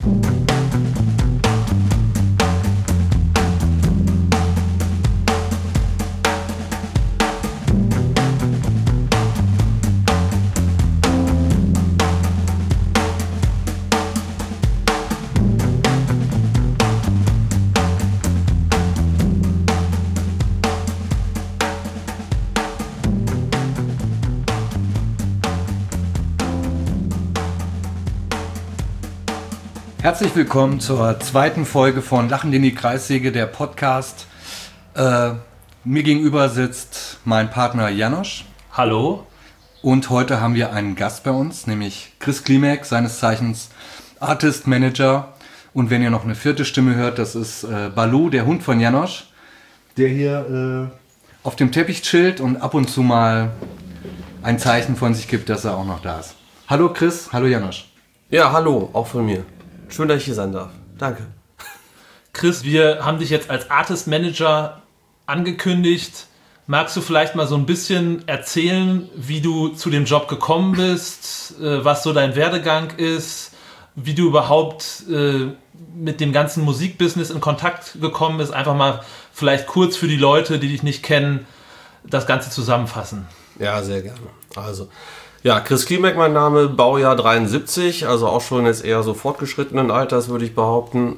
Herzlich willkommen zur zweiten Folge von Lachend in die Kreissäge, der Podcast. Mir gegenüber sitzt mein Partner Janosch. Hallo. Und heute haben wir einen Gast bei uns, nämlich Chris Klimek, seines Zeichens Artist Manager. Und wenn ihr noch eine vierte Stimme hört, das ist Balu, der Hund von Janosch, der hier auf dem Teppich chillt und ab und zu mal ein Zeichen von sich gibt, dass er auch noch da ist. Hallo Chris, hallo Janosch. Ja, hallo, auch von mir. Schön, dass ich hier sein darf. Danke. Chris, wir haben dich jetzt als Artist Manager angekündigt. Magst du vielleicht mal so ein bisschen erzählen, wie du zu dem Job gekommen bist, was so dein Werdegang ist, wie du überhaupt mit dem ganzen Musikbusiness in Kontakt gekommen bist? Einfach mal vielleicht kurz für die Leute, die dich nicht kennen, das Ganze zusammenfassen. Ja, sehr gerne. Also, ja, Chris Klimek mein Name, Baujahr 73, also auch schon jetzt eher so fortgeschrittenen Alters, würde ich behaupten.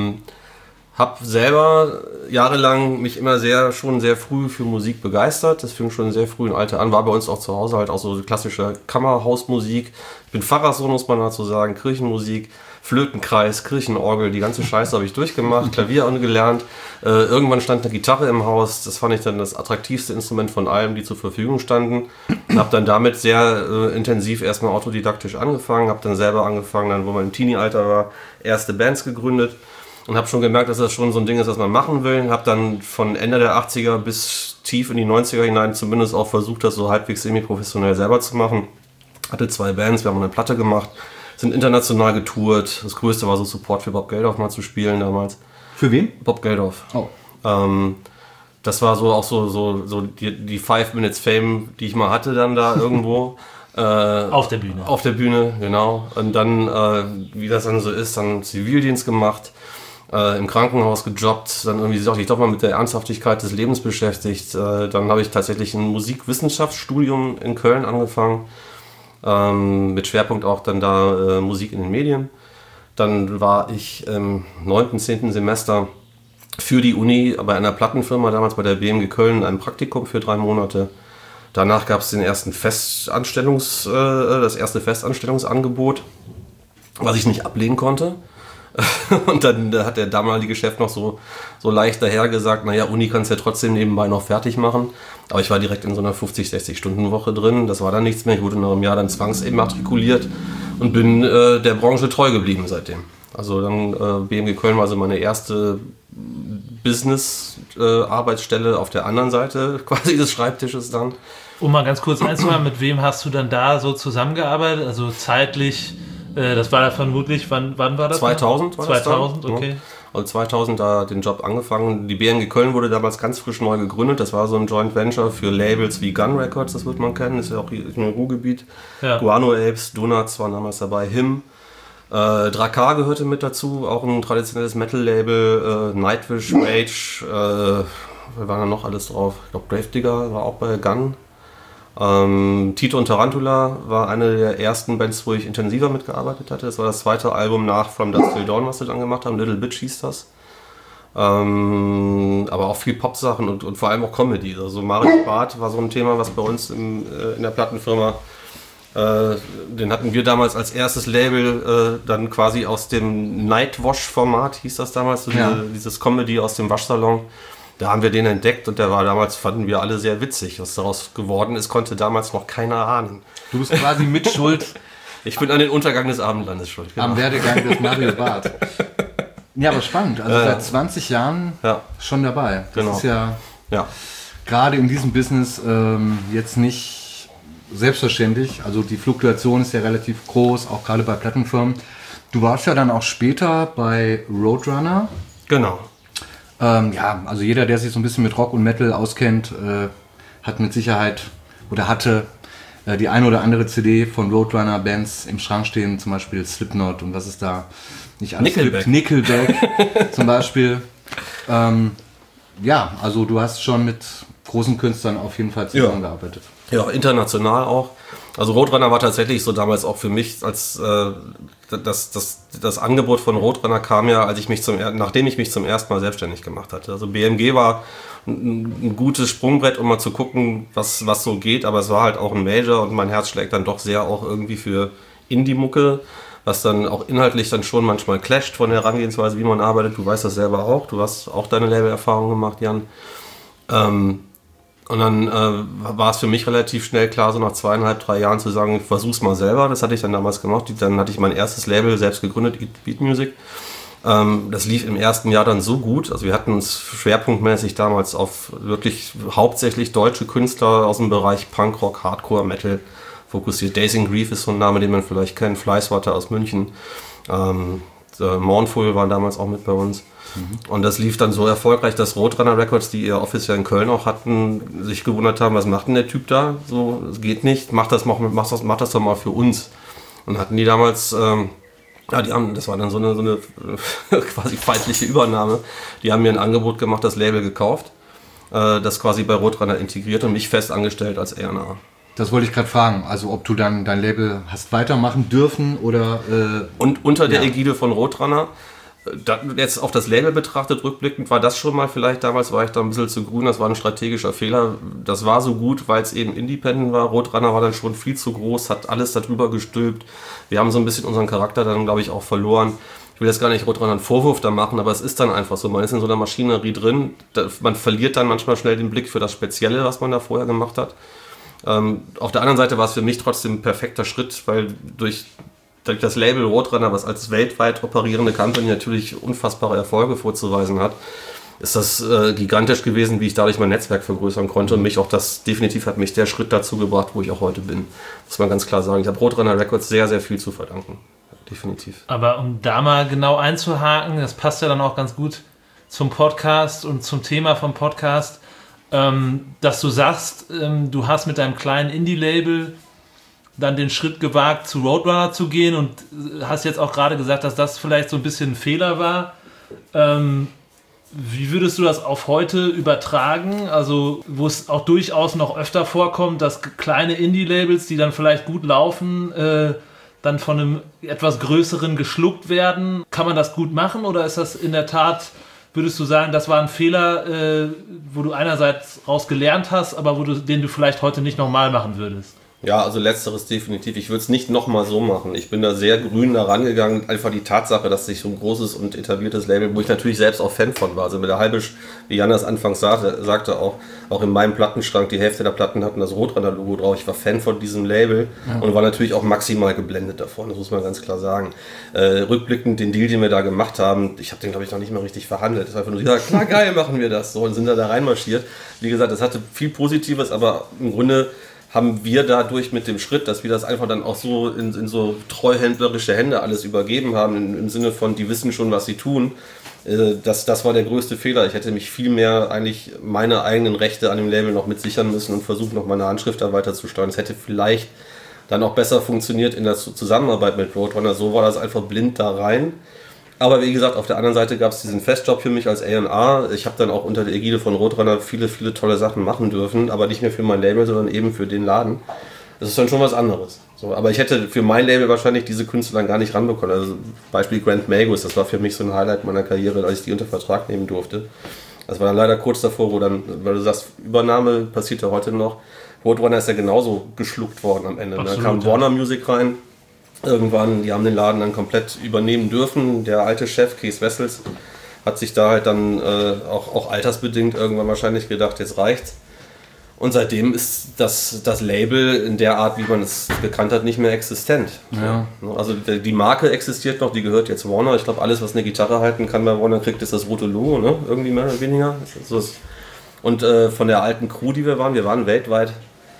Hab selber jahrelang mich immer schon sehr früh für Musik begeistert. Das fing schon sehr früh im Alter an, war bei uns auch zu Hause halt auch so klassische Kammerhausmusik. Ich bin Pfarrerssohn, muss man dazu sagen, Kirchenmusik, Flötenkreis, Kirchenorgel, die ganze Scheiße habe ich durchgemacht, Klavier gelernt. Irgendwann stand eine Gitarre im Haus, das fand ich dann das attraktivste Instrument von allem, die zur Verfügung standen. Und habe dann damit sehr intensiv erstmal autodidaktisch angefangen, habe dann selber angefangen, dann wo man im Teenie-Alter war, erste Bands gegründet und habe schon gemerkt, dass das schon so ein Ding ist, was man machen will. Habe dann von Ende der 80er bis tief in die 90er hinein zumindest auch versucht, das so halbwegs semi-professionell selber zu machen. Hatte 2 Bands, wir haben eine Platte gemacht, sind international getourt. Das Größte war so Support für Bob Geldof mal zu spielen damals. Für wen? Bob Geldof. Oh. Das war so auch so die 5 Minutes Fame, die ich mal hatte dann da irgendwo. Auf der Bühne. Auf der Bühne, genau. Und dann, wie das dann so ist, dann Zivildienst gemacht, im Krankenhaus gejobbt, dann irgendwie sich doch mal mit der Ernsthaftigkeit des Lebens beschäftigt. Dann habe ich tatsächlich ein Musikwissenschaftsstudium in Köln angefangen. Mit Schwerpunkt auch dann da Musik in den Medien. Dann war ich im 9., 10. Semester für die Uni bei einer Plattenfirma, damals bei der BMG Köln, in einem Praktikum für 3 Monate. Danach gab es das erste Festanstellungsangebot, was ich nicht ablehnen konnte. Und dann hat der damalige Chef noch so leicht daher gesagt, naja, Uni kannst du ja trotzdem nebenbei noch fertig machen. Aber ich war direkt in so einer 50-60-Stunden-Woche drin. Das war dann nichts mehr. Ich wurde nach einem Jahr dann zwangsimmatrikuliert und bin der Branche treu geblieben seitdem. Also dann BMG Köln war also meine erste Business-Arbeitsstelle auf der anderen Seite quasi des Schreibtisches dann. Um mal ganz kurz einzuhören, mit wem hast du dann da so zusammengearbeitet? Also zeitlich... Das war da vermutlich, wann war das? 2000 war 2000, das dann. okay. Also 2000 da den Job angefangen. Die BMG Köln wurde damals ganz frisch neu gegründet. Das war so ein Joint Venture für Labels wie Gun Records, das wird man kennen. Das ist ja auch hier im Ruhrgebiet. Ja. Guano Apes, Donuts waren damals dabei, Him. Drakkar gehörte mit dazu, auch ein traditionelles Metal-Label. Nightwish, Rage, wir waren da noch alles drauf. Ich glaube Gravedigger war auch bei Gun. Tito und Tarantula war eine der ersten Bands, wo ich intensiver mitgearbeitet hatte. Das war das zweite Album nach From Dusk Till Dawn, was wir dann gemacht haben. Little Bitch hieß das. Aber auch viel Pop-Sachen und vor allem auch Comedy. Also Mario Barth war so ein Thema, was bei uns in der Plattenfirma, den hatten wir damals als erstes Label dann quasi aus dem Nightwash-Format, hieß das damals, so ja. Dieses Comedy aus dem Waschsalon. Da haben wir den entdeckt und der war damals, fanden wir alle sehr witzig. Was daraus geworden ist, konnte damals noch keiner ahnen. Du bist quasi mit Schuld. Ich bin an den Untergang des Abendlandes schuld. Genau. Am Werdegang des Mario Barth. Ja, aber spannend. Also seit 20 Jahren schon dabei. Das ist ja gerade in diesem Business jetzt nicht selbstverständlich. Also die Fluktuation ist ja relativ groß, auch gerade bei Plattenfirmen. Du warst ja dann auch später bei Roadrunner. Genau. Also jeder, der sich so ein bisschen mit Rock und Metal auskennt, hat mit Sicherheit oder hatte die eine oder andere CD von Roadrunner-Bands im Schrank stehen, zum Beispiel Slipknot und was ist da nicht alles Nickelback. gibt. Nickelback zum Beispiel. Ja, also du hast schon mit großen Künstlern auf jeden Fall zusammengearbeitet. Ja, international auch. Also Roadrunner war tatsächlich so damals auch für mich, als das Angebot von Roadrunner kam ja, nachdem ich mich zum ersten Mal selbstständig gemacht hatte. Also BMG war ein gutes Sprungbrett, um mal zu gucken, was so geht, aber es war halt auch ein Major und mein Herz schlägt dann doch sehr auch irgendwie für Indie-Mucke, was dann auch inhaltlich dann schon manchmal clasht von der Herangehensweise, wie man arbeitet. Du weißt das selber auch, du hast auch deine Label-Erfahrung gemacht, Jan. Und dann war es für mich relativ schnell klar, so nach 2,5, 3 Jahren zu sagen, ich versuch's mal selber. Das hatte ich dann damals gemacht. Dann hatte ich mein erstes Label selbst gegründet, Beat Music. Das lief im ersten Jahr dann so gut. Also wir hatten uns schwerpunktmäßig damals auf wirklich hauptsächlich deutsche Künstler aus dem Bereich Punkrock, Hardcore, Metal fokussiert. Days in Grief ist so ein Name, den man vielleicht kennt. Fleißwater aus München. Mournful waren damals auch mit bei uns. Und das lief dann so erfolgreich, dass Roadrunner Records, die ihr Office ja in Köln auch hatten, sich gewundert haben, was macht denn der Typ da? So, es geht nicht, mach das doch mal für uns. Und hatten die damals, das war dann so eine quasi feindliche Übernahme. Die haben mir ein Angebot gemacht, das Label gekauft, das quasi bei Roadrunner integriert und mich fest angestellt als A&R. Das wollte ich gerade fragen, also ob du dann dein Label hast weitermachen dürfen oder... Und unter der Ägide von Roadrunner, jetzt auf das Label betrachtet, rückblickend, war das schon mal vielleicht, damals war ich da ein bisschen zu grün, das war ein strategischer Fehler. Das war so gut, weil es eben Independent war. Roadrunner war dann schon viel zu groß, hat alles darüber gestülpt. Wir haben so ein bisschen unseren Charakter dann, glaube ich, auch verloren. Ich will jetzt gar nicht Roadrunner einen Vorwurf da machen, aber es ist dann einfach so. Man ist in so einer Maschinerie drin, man verliert dann manchmal schnell den Blick für das Spezielle, was man da vorher gemacht hat. Auf der anderen Seite war es für mich trotzdem ein perfekter Schritt, weil durch das Label Roadrunner, was als weltweit operierende Company natürlich unfassbare Erfolge vorzuweisen hat, ist das gigantisch gewesen, wie ich dadurch mein Netzwerk vergrößern konnte und definitiv hat mich der Schritt dazu gebracht, wo ich auch heute bin. Muss man ganz klar sagen. Ich habe Roadrunner Records sehr, sehr viel zu verdanken. Definitiv. Aber um da mal genau einzuhaken, das passt ja dann auch ganz gut zum Podcast und zum Thema vom Podcast, dass du sagst, du hast mit deinem kleinen Indie-Label dann den Schritt gewagt, zu Roadrunner zu gehen und hast jetzt auch gerade gesagt, dass das vielleicht so ein bisschen ein Fehler war. Wie würdest du das auf heute übertragen? Also, wo es auch durchaus noch öfter vorkommt, dass kleine Indie-Labels, die dann vielleicht gut laufen, dann von einem etwas größeren geschluckt werden. Kann man das gut machen oder ist das in der Tat, würdest du sagen, das war ein Fehler, wo du einerseits raus gelernt hast, aber den du vielleicht heute nicht nochmal machen würdest? Ja, also letzteres definitiv. Ich würde es nicht nochmal so machen. Ich bin da sehr grün da rangegangen. Einfach die Tatsache, dass sich so ein großes und etabliertes Label, wo ich natürlich selbst auch Fan von war. Also mit der wie Jan das anfangs sagte auch in meinem Plattenschrank, die Hälfte der Platten hatten das Roadrunner-Logo drauf. Ich war Fan von diesem Label und war natürlich auch maximal geblendet davon. Das muss man ganz klar sagen. Rückblickend den Deal, den wir da gemacht haben, ich habe den, glaube ich, noch nicht mal richtig verhandelt. Es war einfach nur, ja klar, geil, machen wir das. So, und sind da reinmarschiert. Wie gesagt, das hatte viel Positives, aber im Grunde haben wir dadurch mit dem Schritt, dass wir das einfach dann auch so in so treuhändlerische Hände alles übergeben haben, im Sinne von, die wissen schon, was sie tun, das war der größte Fehler. Ich hätte mich viel mehr eigentlich meine eigenen Rechte an dem Label noch mit sichern müssen und versucht, noch meine Handschrift da weiter zu steuern. Es hätte vielleicht dann auch besser funktioniert in der Zusammenarbeit mit Roadrunner. So war das einfach blind da rein. Aber wie gesagt, auf der anderen Seite gab es diesen Festjob für mich als A&R. Ich habe dann auch unter der Ägide von Roadrunner viele, viele tolle Sachen machen dürfen, aber nicht mehr für mein Label, sondern eben für den Laden. Das ist dann schon was anderes. So, aber ich hätte für mein Label wahrscheinlich diese Künstler dann gar nicht ranbekommen. Also Beispiel Grant Magus, das war für mich so ein Highlight meiner Karriere, als ich die unter Vertrag nehmen durfte. Das war dann leider kurz davor, wo dann, weil du sagst, Übernahme passiert ja heute noch. Roadrunner ist ja genauso geschluckt worden am Ende. Absolut, da kam Warner Music rein. Irgendwann, die haben den Laden dann komplett übernehmen dürfen. Der alte Chef, Kees Wessels, hat sich da halt dann auch altersbedingt irgendwann wahrscheinlich gedacht, jetzt reicht's. Und seitdem ist das Label in der Art, wie man es gekannt hat, nicht mehr existent. Ja. Also die Marke existiert noch, die gehört jetzt Warner. Ich glaube, alles, was eine Gitarre halten kann bei Warner kriegt, ist das rote Logo, ne? Irgendwie mehr oder weniger. Und von der alten Crew, die wir waren weltweit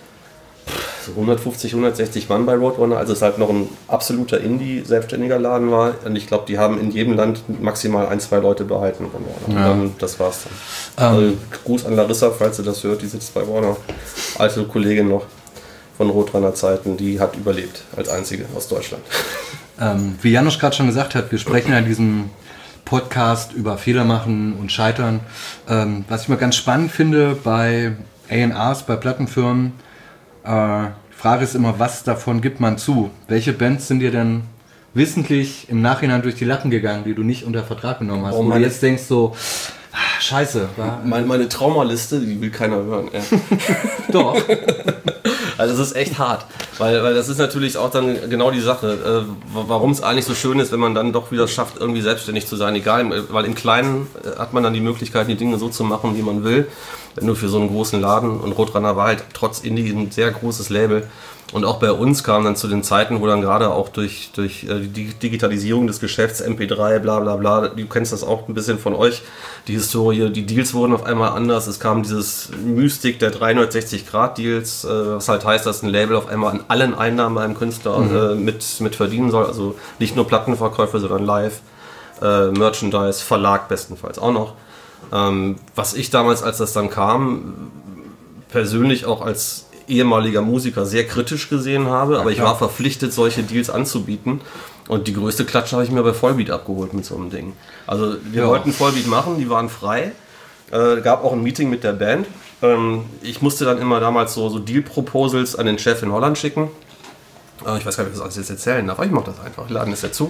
150, 160 Mann bei Roadrunner, als es halt noch ein absoluter Indie-selbstständiger Laden war. Und ich glaube, die haben in jedem Land maximal 1, 2 Leute behalten von Warner. Ja. Und dann, das war's dann. Also, Gruß an Larissa, falls sie das hört, die sitzt bei Warner. Alte Kollegin noch. von Roadrunner Zeiten, die hat überlebt als einzige aus Deutschland. Wie Janusz gerade schon gesagt hat, wir sprechen ja in diesem Podcast über Fehler machen und Scheitern. Was ich mal ganz spannend finde bei A&Rs, bei Plattenfirmen, die Frage ist immer, was davon gibt man zu? Welche Bands sind dir denn wissentlich im Nachhinein durch die Lappen gegangen, die du nicht unter Vertrag genommen hast? Wo du jetzt denkst so, scheiße. Meine Traumaliste, die will keiner hören. Ja. Doch. Also das ist echt hart, weil das ist natürlich auch dann genau die Sache, warum es eigentlich so schön ist, wenn man dann doch wieder schafft, irgendwie selbstständig zu sein, egal, weil im Kleinen hat man dann die Möglichkeit, die Dinge so zu machen, wie man will, nur für so einen großen Laden, und Roadrunner war halt trotz Indie ein sehr großes Label. Und auch bei uns kam dann zu den Zeiten, wo dann gerade auch durch die Digitalisierung des Geschäfts, MP3, bla bla bla, du kennst das auch ein bisschen von euch, die Historie, die Deals wurden auf einmal anders, es kam dieses Mystik der 360-Grad-Deals, was halt heißt, dass ein Label auf einmal an allen Einnahmen bei einem Künstler mit verdienen soll, also nicht nur Plattenverkäufe, sondern Live, Merchandise, Verlag bestenfalls auch noch. Was ich damals, als das dann kam, persönlich auch als ehemaliger Musiker sehr kritisch gesehen habe, aber ich war verpflichtet, solche Deals anzubieten, und die größte Klatsche habe ich mir bei Vollbeat abgeholt mit so einem Ding. Also wir wollten Vollbeat machen, die waren frei, gab auch ein Meeting mit der Band. Ich musste dann immer damals so Deal-Proposals an den Chef in Holland schicken. Ich weiß gar nicht, ob ich das alles jetzt erzählen darf, aber ich mache das einfach, laden es ja zu.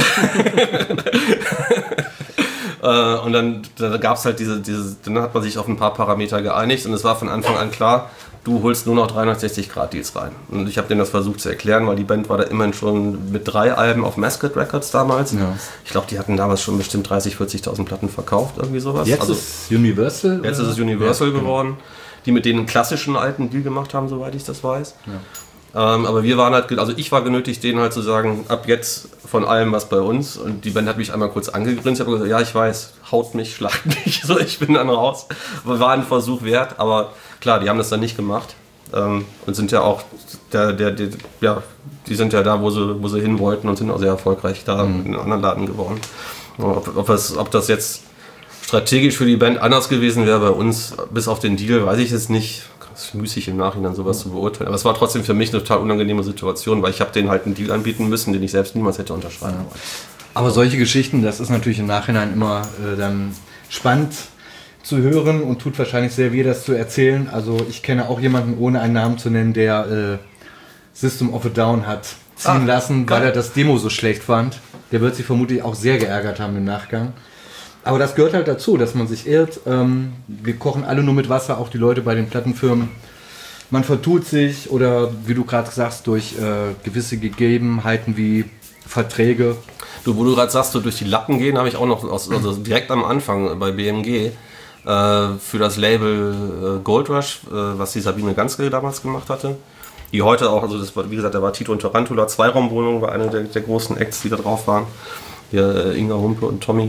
Und dann gab es halt dann hat man sich auf ein paar Parameter geeinigt, und es war von Anfang an klar, du holst nur noch 360-Grad-Deals rein. Und ich habe denen das versucht zu erklären, weil die Band war da immerhin schon mit 3 Alben auf Mascot Records damals. Ja. Ich glaube, die hatten damals schon bestimmt 30.000, 40.000 Platten verkauft, irgendwie sowas. Jetzt ist Universal? Jetzt ist es Universal geworden, die mit denen einen klassischen alten Deal gemacht haben, soweit ich das weiß. Ja. Aber wir waren halt, also ich war genötigt, denen halt zu sagen, ab jetzt von allem was bei uns. Und die Band hat mich einmal kurz angegrinst. Ich habe gesagt, ja, ich weiß, haut mich, schlagt mich. So, ich bin dann raus. Aber war ein Versuch wert. Aber klar, die haben das dann nicht gemacht. Und sind ja auch, die sind ja da, wo sie hin wollten, und sind auch sehr erfolgreich da in einem anderen Laden geworden. Ob das jetzt strategisch für die Band anders gewesen wäre bei uns, bis auf den Deal, weiß ich jetzt nicht. Es ist müßig im Nachhinein sowas zu beurteilen. Aber es war trotzdem für mich eine total unangenehme Situation, weil ich habe denen halt einen Deal anbieten müssen, den ich selbst niemals hätte unterschreiben wollen. Aber solche Geschichten, das ist natürlich im Nachhinein immer dann spannend zu hören und tut wahrscheinlich sehr weh, das zu erzählen. Also ich kenne auch jemanden, ohne einen Namen zu nennen, der System of a Down hat ziehen lassen, weil er das Demo so schlecht fand. Der wird sich vermutlich auch sehr geärgert haben im Nachgang. Aber das gehört halt dazu, dass man sich irrt. Wir kochen alle nur mit Wasser, auch die Leute bei den Plattenfirmen. Man vertut sich oder, wie du gerade sagst, durch gewisse Gegebenheiten wie Verträge. Wo du gerade sagst, so durch die Lappen gehen, habe ich auch noch also direkt am Anfang bei BMG für das Label Gold Rush, was die Sabine Ganske damals gemacht hatte. Die heute auch, also das war, wie gesagt, da war Tito und Tarantula, 2-Raumwohnung war eine der großen Acts, die da drauf waren. Hier Inga Humpe und Tommy.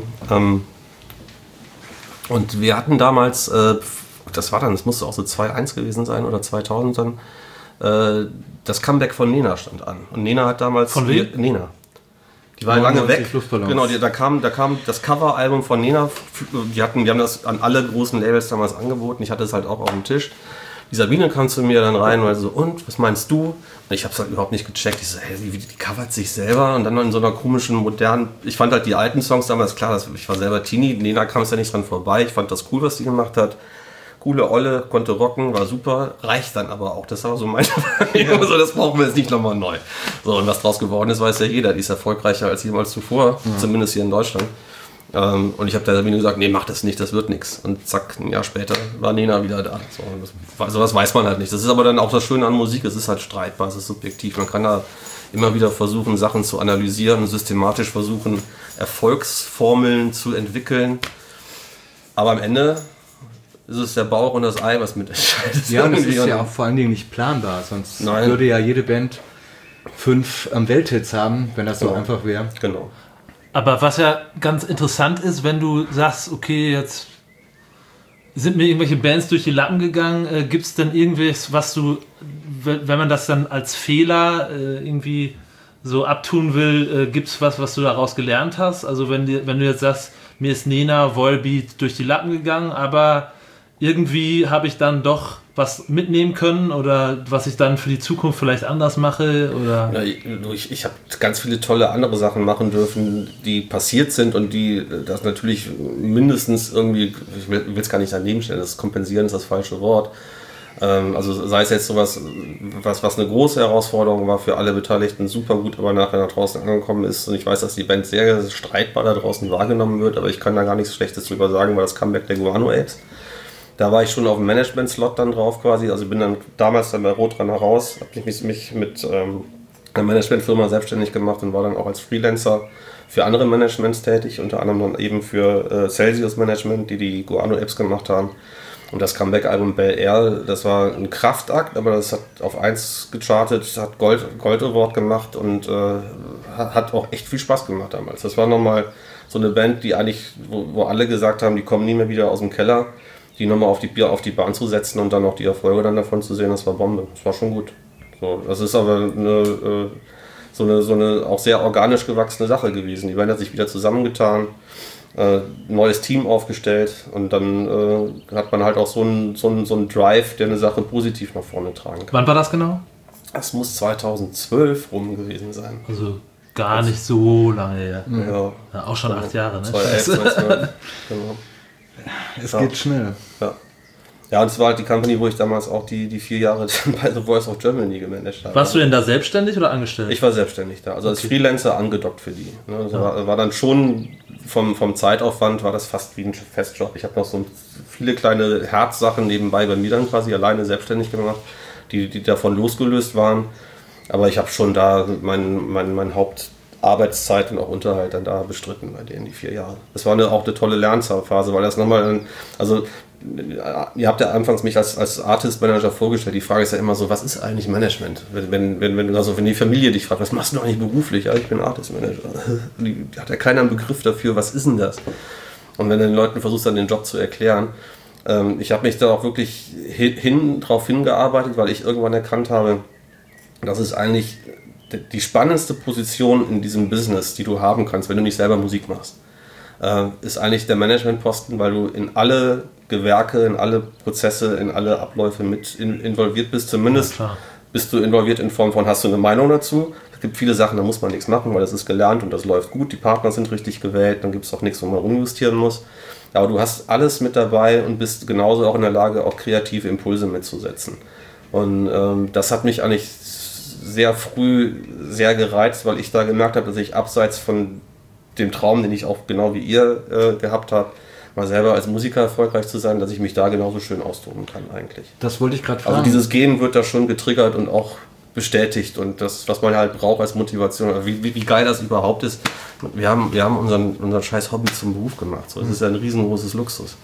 Und wir hatten damals, das musste auch so 2.1 gewesen sein oder 2000 dann, das Comeback von Nena stand an. Und Nena hat damals... Von wem? Nena. Die war lange weg. Genau, da kam das Coveralbum von Nena. Wir haben das an alle großen Labels damals angeboten. Ich hatte es halt auch auf dem Tisch. Die Sabine kam zu mir dann rein und so, und, was meinst du? Und ich habe es halt überhaupt nicht gecheckt. Ich so, hey, die covert sich selber, und dann in so einer komischen, modernen... Ich fand halt die alten Songs damals, klar, ich war selber Teenie, Nena kam es ja nicht dran vorbei. Ich fand das cool, was die gemacht hat. Coole Olle, konnte rocken, war super. Reicht dann aber auch. Das war so meine Wahrnehmung. So, das brauchen wir jetzt nicht nochmal neu. So, und was draus geworden ist, weiß ja jeder. Die ist erfolgreicher als jemals zuvor, zumindest hier in Deutschland. Und ich habe der Sabine gesagt, nee, mach das nicht, das wird nichts. Und zack, ein Jahr später war Nena wieder da. Sowas weiß man halt nicht. Das ist aber dann auch das Schöne an Musik, es ist halt streitbar, es ist subjektiv. Man kann da immer wieder versuchen, Sachen zu analysieren und systematisch versuchen, Erfolgsformeln zu entwickeln. Aber am Ende ist es der Bauch und das Ei, was mit entscheidet. Ja, und es ist ja auch vor allen Dingen nicht planbar, sonst würde ja jede Band 5 Welthits haben, wenn das so einfach wäre. Genau. Aber was ja ganz interessant ist, wenn du sagst, okay, jetzt sind mir irgendwelche Bands durch die Lappen gegangen, gibt es denn irgendwas, was du, wenn man das dann als Fehler irgendwie so abtun will, gibt es was du daraus gelernt hast? Also wenn du jetzt sagst, mir ist Nena, Volbeat durch die Lappen gegangen, aber irgendwie habe ich dann doch was mitnehmen können oder was ich dann für die Zukunft vielleicht anders mache? Oder? Ja, ich habe ganz viele tolle andere Sachen machen dürfen, die passiert sind und die das natürlich mindestens irgendwie, ich will es gar nicht daneben stellen, das kompensieren ist das falsche Wort. Also sei es jetzt sowas, was eine große Herausforderung war für alle Beteiligten, super gut, aber nachher nach draußen angekommen ist. Und ich weiß, dass die Band sehr streitbar da draußen wahrgenommen wird, aber ich kann da gar nichts Schlechtes drüber sagen, weil das Comeback der Guano Apes. Da war ich schon auf dem Management-Slot dann drauf quasi, also bin dann damals bei Roadrunner raus, habe mich mit einer Managementfirma selbstständig gemacht und war dann auch als Freelancer für andere Managements tätig, unter anderem dann eben für Celsius Management, die Guano Apes gemacht haben. Und das Comeback-Album Bel Air, das war ein Kraftakt, aber das hat auf 1 gechartet, hat Gold Award gemacht und hat auch echt viel Spaß gemacht damals. Das war nochmal so eine Band, die eigentlich, wo alle gesagt haben, die kommen nie mehr wieder aus dem Keller, die nochmal auf die Bahn zu setzen und dann auch die Erfolge dann davon zu sehen, das war Bombe. Das war schon gut. So, das ist aber so eine auch sehr organisch gewachsene Sache gewesen. Die Band hat sich wieder zusammengetan, neues Team aufgestellt und dann hat man halt auch so einen Drive, der eine Sache positiv nach vorne tragen kann. Wann war das genau? Das muss 2012 rum gewesen sein. Also gar nicht so lange her. Ja, auch schon 8 Jahre, ne? 2011, 2012, genau. Es geht schnell. Ja, und es war halt die Company, wo ich damals auch die 4 Jahre bei The Voice of Germany gemanagt habe. Warst du denn da selbstständig oder angestellt? Ich war selbstständig da, also als Freelancer angedockt für die. Ne? Also war dann schon vom Zeitaufwand war das fast wie ein Festjob. Ich habe noch so viele kleine Herzsachen nebenbei bei mir dann quasi alleine selbstständig gemacht, die davon losgelöst waren. Aber ich habe schon da mein Hauptarbeitszeit und auch Unterhalt dann da bestritten bei denen, die 4 Jahre. Das war auch eine tolle Lernphase, weil das nochmal, also ihr habt ja anfangs mich als Artist Manager vorgestellt. Die Frage ist ja immer so, was ist eigentlich Management? Wenn die Familie dich fragt, was machst du eigentlich beruflich? Ja, ich bin Artist Manager. Die hat ja keiner einen Begriff dafür, was ist denn das? Und wenn du den Leuten versuchst, dann den Job zu erklären, ich habe mich da auch wirklich drauf hingearbeitet, weil ich irgendwann erkannt habe, das ist eigentlich die spannendste Position in diesem Business, die du haben kannst, wenn du nicht selber Musik machst. Ist eigentlich der Managementposten, weil du in alle Gewerke, in alle Prozesse, in alle Abläufe mit involviert bist. Zumindest bist du involviert in Form von, hast du eine Meinung dazu. Es gibt viele Sachen, da muss man nichts machen, weil das ist gelernt und das läuft gut. Die Partner sind richtig gewählt, dann gibt es auch nichts, wo man rumjustieren muss. Aber du hast alles mit dabei und bist genauso auch in der Lage, auch kreative Impulse mitzusetzen. Und das hat mich eigentlich sehr früh sehr gereizt, weil ich da gemerkt habe, dass ich abseits von dem Traum, den ich auch genau wie ihr gehabt habt, mal selber als Musiker erfolgreich zu sein, dass ich mich da genauso schön austoben kann eigentlich. Das wollte ich gerade fragen. Also dieses Gen wird da schon getriggert und auch bestätigt und das, was man halt braucht als Motivation, wie geil das überhaupt ist. Wir haben unseren scheiß Hobby zum Beruf gemacht. So, das ist ja ein riesengroßer Luxus.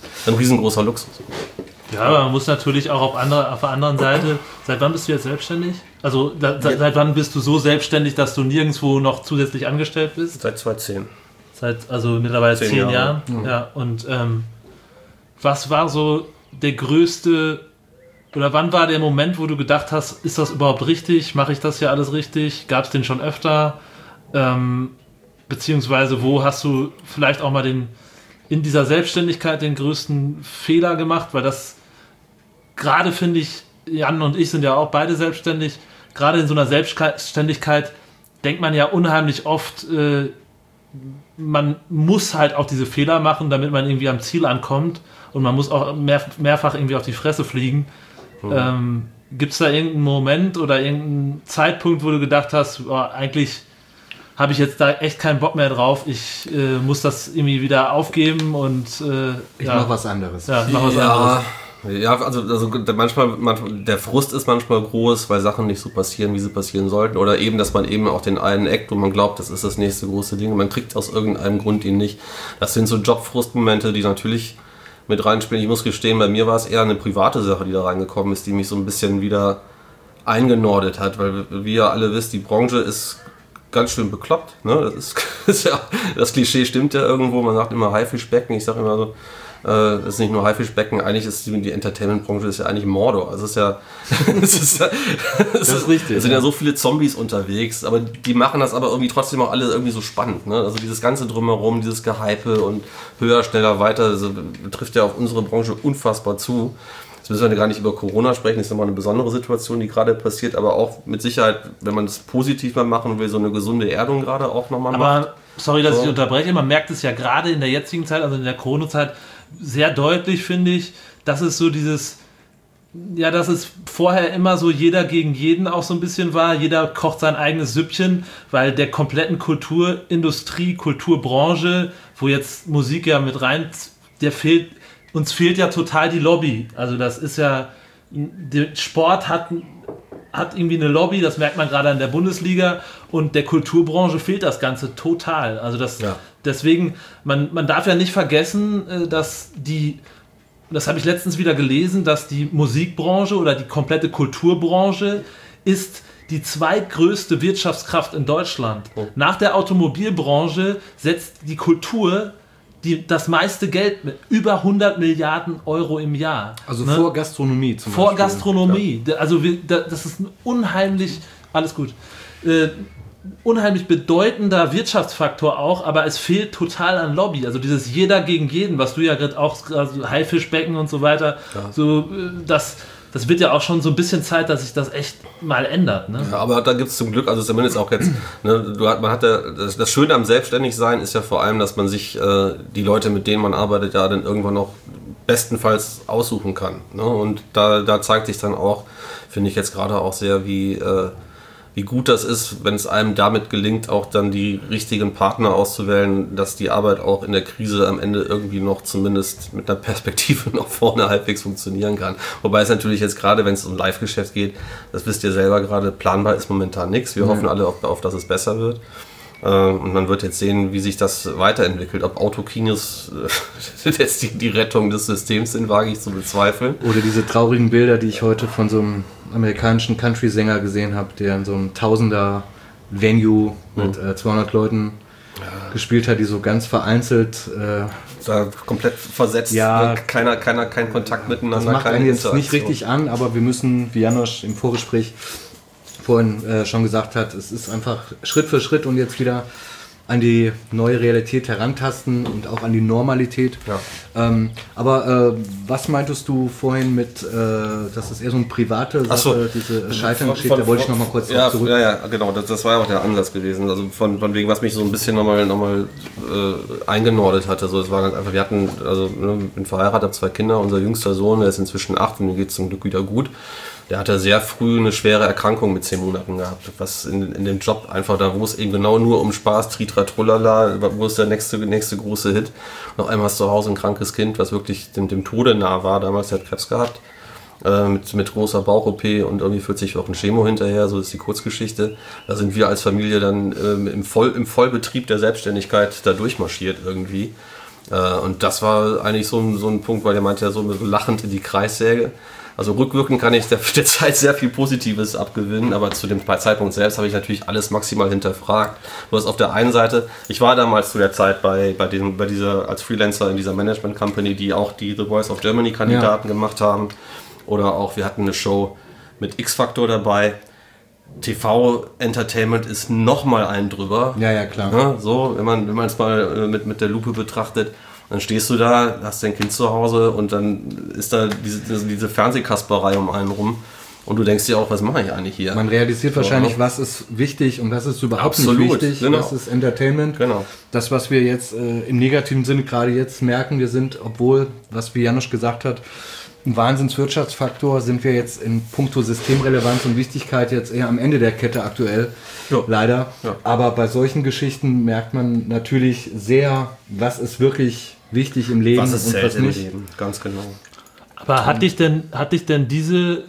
Ja, aber man muss natürlich auch auf der anderen Seite, seit wann bist du jetzt selbstständig? Also seit wann bist du so selbstständig, dass du nirgendwo noch zusätzlich angestellt bist? Seit 2010. Also mittlerweile 10 Jahren. Mhm. Ja, und was war so der größte, oder wann war der Moment, wo du gedacht hast, ist das überhaupt richtig? Mache ich das hier alles richtig? Gab es den schon öfter? Beziehungsweise wo hast du vielleicht auch mal in dieser Selbstständigkeit den größten Fehler gemacht? Weil das gerade, finde ich, Jan und ich sind ja auch beide selbstständig, gerade in so einer Selbstständigkeit denkt man ja unheimlich oft, man muss halt auch diese Fehler machen, damit man irgendwie am Ziel ankommt und man muss auch mehrfach irgendwie auf die Fresse fliegen. Gibt es da irgendeinen Moment oder irgendeinen Zeitpunkt, wo du gedacht hast, oh, eigentlich habe ich jetzt da echt keinen Bock mehr drauf, ich muss das irgendwie wieder aufgeben und ich mache was anderes. Ja, mach was anderes. Ja, also manchmal, der Frust ist manchmal groß, weil Sachen nicht so passieren, wie sie passieren sollten. Oder eben, dass man eben auch den einen Act, wo man glaubt, das ist das nächste große Ding, und man kriegt aus irgendeinem Grund ihn nicht. Das sind so Jobfrustmomente, die natürlich mit reinspielen. Ich muss gestehen, bei mir war es eher eine private Sache, die da reingekommen ist, die mich so ein bisschen wieder eingenordet hat, weil wie ihr alle wisst, die Branche ist ganz schön bekloppt. Ne? Das Klischee stimmt ja irgendwo, man sagt immer Haifischbecken, ich sage immer so, das ist nicht nur Haifischbecken, eigentlich ist die Entertainment-Branche ist ja eigentlich Mordor. Also es ist richtig. Es sind ja so viele Zombies unterwegs, aber die machen das aber irgendwie trotzdem auch alle irgendwie so spannend. Ne? Also dieses ganze Drumherum, dieses Gehype und höher, schneller, weiter, also, trifft ja auf unsere Branche unfassbar zu. müssen wir gar nicht über Corona sprechen, das ist nochmal eine besondere Situation, die gerade passiert, aber auch mit Sicherheit, wenn man es positiv mal machen will, so eine gesunde Erdung gerade auch nochmal macht. Aber, sorry, dass ich unterbreche, man merkt es ja gerade in der jetzigen Zeit, also in der Corona-Zeit, sehr deutlich, finde ich, dass es so dieses, ja, dass es vorher immer so jeder gegen jeden auch so ein bisschen war, jeder kocht sein eigenes Süppchen, weil der kompletten Kulturindustrie, Kulturbranche, wo jetzt Musik ja mit rein, uns fehlt ja total die Lobby. Also das ist ja, der Sport hat irgendwie eine Lobby, das merkt man gerade in der Bundesliga, und der Kulturbranche fehlt das Ganze total. Also deswegen, man darf ja nicht vergessen, dass das habe ich letztens wieder gelesen, dass die Musikbranche oder die komplette Kulturbranche ist die zweitgrößte Wirtschaftskraft in Deutschland. Oh. Nach der Automobilbranche setzt die Kultur das meiste Geld mit über 100 Milliarden Euro im Jahr. Also vor Gastronomie zum Beispiel. Vor Gastronomie. Ja. Also das ist ein unheimlich bedeutender Wirtschaftsfaktor auch, aber es fehlt total an Lobby. Also dieses jeder gegen jeden, was du ja gerade auch, also Haifischbecken und so weiter, so das wird ja auch schon so ein bisschen Zeit, dass sich das echt mal ändert. Ne? Ja, aber da gibt es zum Glück, also zumindest auch jetzt, ne, das Schöne am Selbstständigsein ist ja vor allem, dass man sich die Leute, mit denen man arbeitet, ja dann irgendwann noch bestenfalls aussuchen kann. Ne? Und da zeigt sich dann auch, finde ich jetzt gerade auch sehr, wie gut das ist, wenn es einem damit gelingt, auch dann die richtigen Partner auszuwählen, dass die Arbeit auch in der Krise am Ende irgendwie noch zumindest mit einer Perspektive nach vorne halbwegs funktionieren kann. Wobei es natürlich jetzt gerade, wenn es um Live-Geschäft geht, das wisst ihr selber gerade, planbar ist momentan nichts. Wir hoffen alle auf, dass es besser wird. Und man wird jetzt sehen, wie sich das weiterentwickelt. Ob Autokinos jetzt die Rettung des Systems sind, wage ich zu bezweifeln. Oder diese traurigen Bilder, die ich heute von so einem amerikanischen Country-Sänger gesehen habe, der in so einem Tausender-Venue mit 200 Leuten gespielt hat, die so ganz vereinzelt... da komplett versetzt, ja, kein Kontakt miteinander. Das macht einen jetzt nicht richtig an, aber wir müssen, wie Janosch im Vorgespräch vorhin schon gesagt hat, es ist einfach Schritt für Schritt und jetzt wieder an die neue Realität herantasten und auch an die Normalität. Ja. Aber was meintest du vorhin mit, das ist eher so eine private Sache, diese Scheiterngeschichte, da wollte ich nochmal kurz zurück. Ja, genau, das war ja auch der Ansatz gewesen, also von wegen, was mich so ein bisschen nochmal eingenordet hatte. Also es war ganz einfach, wir hatten, also bin verheiratet, habe 2 Kinder, unser jüngster Sohn, der ist inzwischen 8 und dem geht es zum Glück wieder gut. Der hatte sehr früh eine schwere Erkrankung mit 10 Monaten gehabt, was in dem Job einfach da, wo es eben genau nur um Spaß, Tritra, Trullala, wo ist der nächste große Hit. Und auf einmal hast du zu Hause ein krankes Kind, was wirklich dem Tode nah war. Damals, der hat Krebs gehabt, mit großer Bauch-OP und irgendwie 40 Wochen Chemo hinterher, so ist die Kurzgeschichte. Da sind wir als Familie dann im Vollbetrieb der Selbstständigkeit da durchmarschiert irgendwie. Und das war eigentlich so ein Punkt, weil der meinte ja so lachend in die Kreissäge. Also rückwirkend kann ich der Zeit sehr viel Positives abgewinnen, aber zu dem Zeitpunkt selbst habe ich natürlich alles maximal hinterfragt. Du hast auf der einen Seite, ich war damals zu der Zeit bei dieser als Freelancer in dieser Management Company, die auch die The Voice of Germany Kandidaten gemacht haben, oder auch wir hatten eine Show mit X-Factor dabei. TV-Entertainment ist nochmal einen drüber. Ja, klar. Ja, so, wenn man es mal mit der Lupe betrachtet. Dann stehst du da, hast dein Kind zu Hause und dann ist da diese Fernsehkasperei um einen rum und du denkst dir auch, was mache ich eigentlich hier? Man realisiert wahrscheinlich, was ist wichtig und was ist überhaupt nicht wichtig. Genau. Was ist Entertainment. Genau. Das, was wir jetzt im negativen Sinne gerade jetzt merken, wir sind, obwohl, was wie Janosch gesagt hat, ein Wahnsinnswirtschaftsfaktor, sind wir jetzt in puncto Systemrelevanz und Wichtigkeit jetzt eher am Ende der Kette aktuell, leider. Ja. Aber bei solchen Geschichten merkt man natürlich sehr, was ist wirklich wichtig im Leben was ist und was im nicht. Leben, ganz genau. Aber hat dich denn diese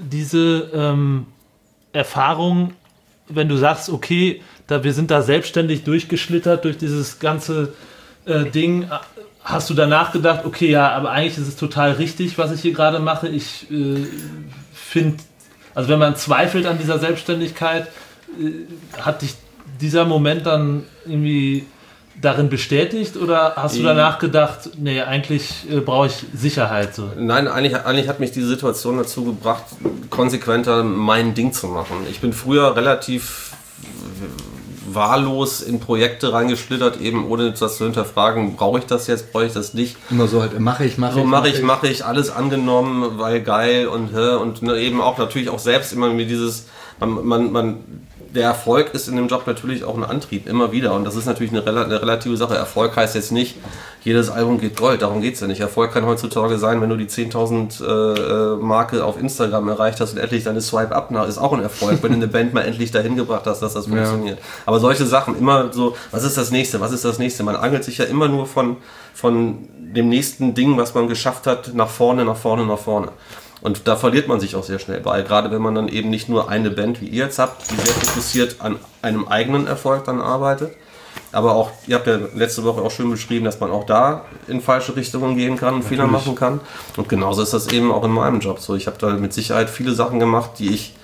Erfahrung, wenn du sagst, okay, wir sind da selbstständig durchgeschlittert durch dieses ganze Ding, hast du danach gedacht, okay, ja, aber eigentlich ist es total richtig, was ich hier gerade mache. Ich finde, also wenn man zweifelt an dieser Selbstständigkeit, hat dich dieser Moment dann irgendwie darin bestätigt oder hast du danach gedacht, nee, eigentlich brauche ich Sicherheit? So? Nein, eigentlich hat mich diese Situation dazu gebracht, konsequenter mein Ding zu machen. Ich bin früher relativ wahllos in Projekte reingeschlittert, eben ohne das zu hinterfragen, brauche ich das jetzt, brauche ich das nicht. Immer so halt, mache ich, alles angenommen, weil geil und eben auch natürlich auch selbst immer mit dieses, der Erfolg ist in dem Job natürlich auch ein Antrieb, immer wieder. Und das ist natürlich eine relative Sache. Erfolg heißt jetzt nicht, jedes Album geht Gold, darum geht es ja nicht. Erfolg kann heutzutage sein, wenn du die 10.000 Marke auf Instagram erreicht hast und endlich deine Swipe-Up nach, ist auch ein Erfolg, wenn du eine Band mal endlich dahin gebracht hast, dass das funktioniert. Aber solche Sachen, immer so, was ist das Nächste? Man angelt sich ja immer nur von dem nächsten Ding, was man geschafft hat, nach vorne. Und da verliert man sich auch sehr schnell bei, gerade wenn man dann eben nicht nur eine Band, wie ihr jetzt habt, die sehr fokussiert an einem eigenen Erfolg dann arbeitet, aber auch, ihr habt ja letzte Woche auch schön beschrieben, dass man auch da in falsche Richtungen gehen kann und Fehler machen kann. Und genauso ist das eben auch in meinem Job so. Ich habe da mit Sicherheit viele Sachen gemacht, die ich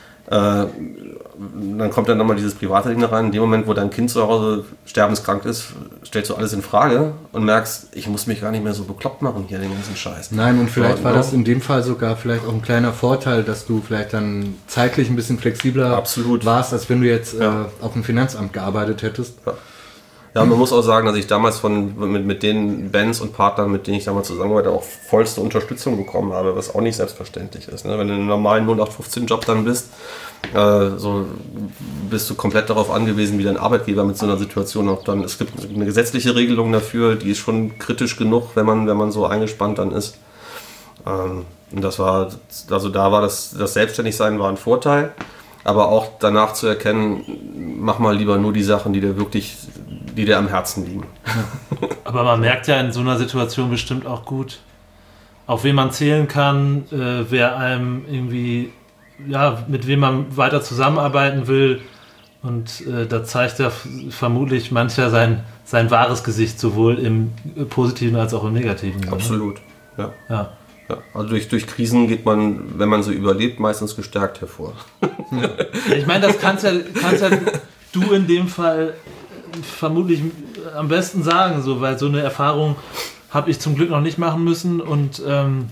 dann kommt dann nochmal dieses private Ding da rein. In dem Moment, wo dein Kind zu Hause sterbenskrank ist, stellst du alles in Frage und merkst, ich muss mich gar nicht mehr so bekloppt machen hier, den ganzen Scheiß. Nein, und vielleicht war das in dem Fall sogar vielleicht auch ein kleiner Vorteil, dass du vielleicht dann zeitlich ein bisschen flexibler warst, als wenn du jetzt auf dem Finanzamt gearbeitet hättest. Ja, man muss auch sagen, dass ich damals mit den Bands und Partnern, mit denen ich damals zusammenarbeite, auch vollste Unterstützung bekommen habe, was auch nicht selbstverständlich ist. Ne? Wenn du in einem normalen 0815-Job dann bist, so bist du komplett darauf angewiesen, wie dein Arbeitgeber mit so einer Situation auch dann. Es gibt eine gesetzliche Regelung dafür, die ist schon kritisch genug, wenn man so eingespannt dann ist. Und das war, also da war das Selbstständigsein war ein Vorteil. Aber auch danach zu erkennen, mach mal lieber nur die Sachen, die dir am Herzen liegen. Aber man merkt ja in so einer Situation bestimmt auch gut, auf wen man zählen kann, wer einem irgendwie, mit wem man weiter zusammenarbeiten will. Und da zeigt ja vermutlich mancher sein wahres Gesicht, sowohl im Positiven als auch im Negativen. Absolut, ja. Ja. Ja, also durch Krisen geht man, wenn man sie überlebt, meistens gestärkt hervor. Ja. Ich meine, das kannst ja du in dem Fall vermutlich am besten sagen, so, weil so eine Erfahrung habe ich zum Glück noch nicht machen müssen. Und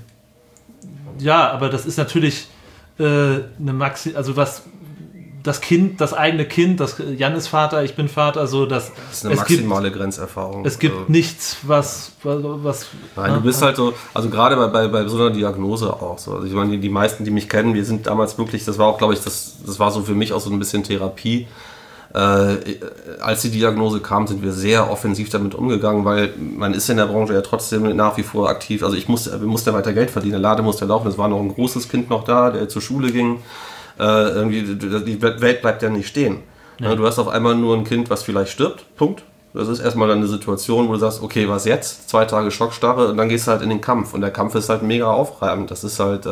aber das ist natürlich also was das eigene Kind, Jan ist Vater, ich bin Vater, so dass das ist eine maximale Grenzerfahrung. Es gibt nichts, was Nein, du bist halt so, also gerade bei so einer Diagnose auch so. Also ich meine, die meisten, die mich kennen, wir sind damals wirklich, das war auch, glaube ich, das war so für mich auch so ein bisschen Therapie. Als die Diagnose kam, sind wir sehr offensiv damit umgegangen, weil man ist in der Branche ja trotzdem nach wie vor aktiv. Also wir mussten weiter Geld verdienen, der Laden musste laufen, es war noch ein großes Kind noch da, der zur Schule ging. Irgendwie, die Welt bleibt ja nicht stehen. Ja. Du hast auf einmal nur ein Kind, was vielleicht stirbt, Punkt. Das ist erstmal dann eine Situation, wo du sagst, okay, was jetzt? 2 Tage Schockstarre und dann gehst du halt in den Kampf. Und der Kampf ist halt mega aufreibend. Das ist halt,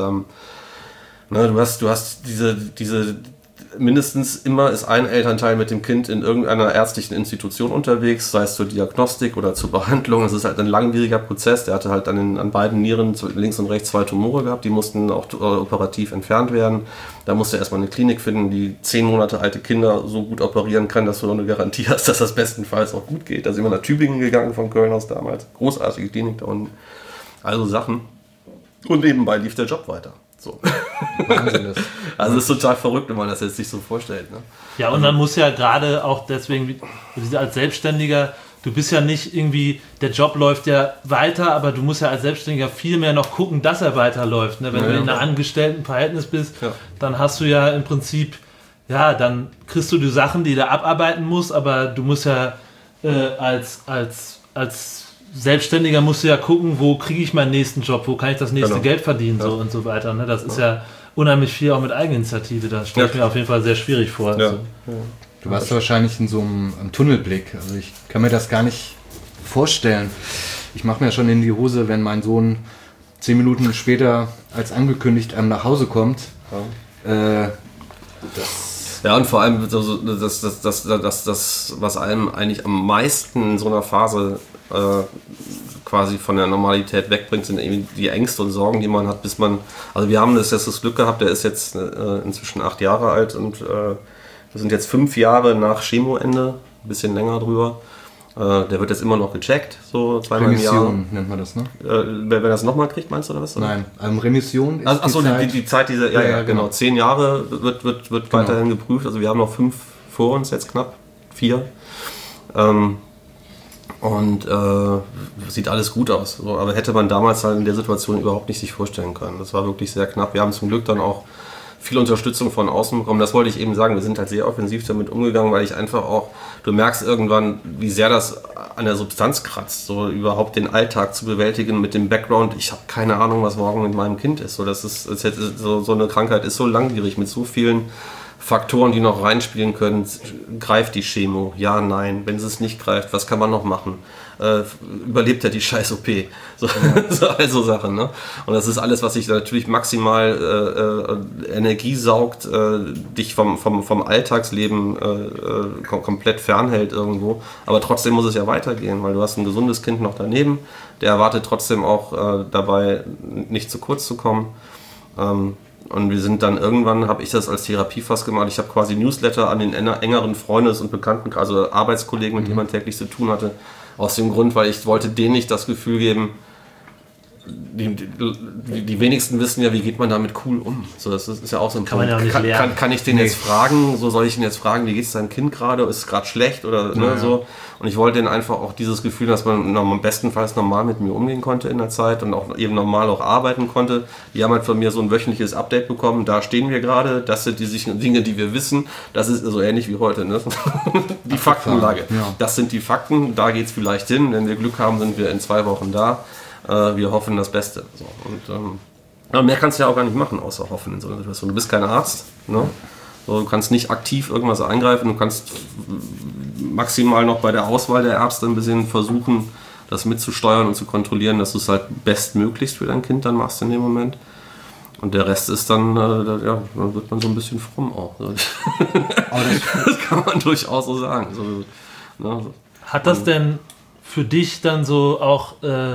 du hast diese mindestens immer ist ein Elternteil mit dem Kind in irgendeiner ärztlichen Institution unterwegs, sei es zur Diagnostik oder zur Behandlung. Das ist halt ein langwieriger Prozess. Der hatte halt dann an beiden Nieren links und rechts 2 Tumore gehabt, die mussten auch operativ entfernt werden. Da musste er erstmal eine Klinik finden, die 10 Monate alte Kinder so gut operieren kann, dass du eine Garantie hast, dass das bestenfalls auch gut geht. Da sind wir nach Tübingen gegangen von Köln aus damals. Großartige Klinik da unten. Also Sachen. Und nebenbei lief der Job weiter. So. Also es ist total verrückt, wenn man das jetzt sich so vorstellt. Ne? Ja, und man muss ja gerade auch deswegen, als Selbstständiger, du bist ja nicht irgendwie, der Job läuft ja weiter, aber du musst ja als Selbstständiger viel mehr noch gucken, dass er weiterläuft. Ne? Wenn du in einem Angestelltenverhältnis bist, dann hast du ja im Prinzip, dann kriegst du die Sachen, die du abarbeiten musst, aber du musst ja als Selbstständiger musst du ja gucken, wo kriege ich meinen nächsten Job, wo kann ich das nächste Geld verdienen, so und so weiter. Ne? Das ist ja unheimlich viel auch mit Eigeninitiative. Das stelle ich mir auf jeden Fall sehr schwierig vor. Ja. Also. Du warst wahrscheinlich in so einem Tunnelblick. Also ich kann mir das gar nicht vorstellen. Ich mache mir schon in die Hose, wenn mein Sohn 10 Minuten später als angekündigt einem nach Hause kommt. Ja, und vor allem das, was einem eigentlich am meisten in so einer Phase quasi von der Normalität wegbringt, sind eben die Ängste und Sorgen, die man hat, also wir haben das Glück gehabt, der ist jetzt inzwischen 8 Jahre alt und wir sind jetzt 5 Jahre nach Chemoende, ein bisschen länger drüber. Der wird jetzt immer noch gecheckt, so 2-mal im Jahr. Remission nennt man das, ne? Wenn er das nochmal kriegt, meinst du, oder was? Nein, Remission ist die Zeit, genau. 10 Jahre wird weiterhin geprüft. Also wir haben noch 5 vor uns, jetzt knapp 4. Und sieht alles gut aus. So, aber hätte man damals halt in der Situation überhaupt nicht sich vorstellen können. Das war wirklich sehr knapp. Wir haben zum Glück dann auch viel Unterstützung von außen bekommen. Das wollte ich eben sagen. Wir sind halt sehr offensiv damit umgegangen, weil ich einfach auch, du merkst irgendwann, wie sehr das an der Substanz kratzt, so überhaupt den Alltag zu bewältigen mit dem Background. Ich habe keine Ahnung, was morgen mit meinem Kind ist. So, das ist, so eine Krankheit ist so langwierig mit so vielen Faktoren, die noch reinspielen können. Greift die Chemo? Ja, nein. Wenn sie es nicht greift, was kann man noch machen? Überlebt er die scheiß OP? So, also Sachen, ne? Und das ist alles, was sich natürlich maximal Energie saugt, dich vom Alltagsleben komplett fernhält irgendwo. Aber trotzdem muss es ja weitergehen, weil du hast ein gesundes Kind noch daneben. Der erwartet trotzdem auch dabei, nicht zu kurz zu kommen. Und wir sind dann irgendwann, habe ich das als Therapie fast gemacht, ich habe quasi Newsletter an den engeren Freundes- und Bekannten, also Arbeitskollegen, mit denen man täglich zu tun hatte, aus dem Grund, weil ich wollte denen nicht das Gefühl geben, die wenigsten wissen ja, wie geht man damit cool um. So, das ist ja auch so ein Punkt. Kann ich den jetzt fragen, so soll ich ihn jetzt fragen, wie geht es deinem Kind gerade, ist es gerade schlecht oder ne, so. Und ich wollte denen einfach auch dieses Gefühl, dass man am bestenfalls normal mit mir umgehen konnte in der Zeit und auch eben normal auch arbeiten konnte. Die haben halt von mir so ein wöchentliches Update bekommen, da stehen wir gerade, das sind die Dinge, die wir wissen, das ist so ähnlich wie heute, ne? Die Faktenlage. Ja. Das sind die Fakten, da geht es vielleicht hin, wenn wir Glück haben, sind wir in 2 Wochen da. Wir hoffen das Beste. So, und mehr kannst du ja auch gar nicht machen, außer hoffen in so einer Situation. Du bist kein Arzt, ne? So, du kannst nicht aktiv irgendwas eingreifen, du kannst maximal noch bei der Auswahl der Ärzte ein bisschen versuchen, das mitzusteuern und zu kontrollieren, dass du es halt bestmöglichst für dein Kind dann machst in dem Moment. Und der Rest ist dann, dann wird man so ein bisschen fromm auch. Aber das kann man durchaus so sagen. So, ne? Hat das denn für dich dann so auch...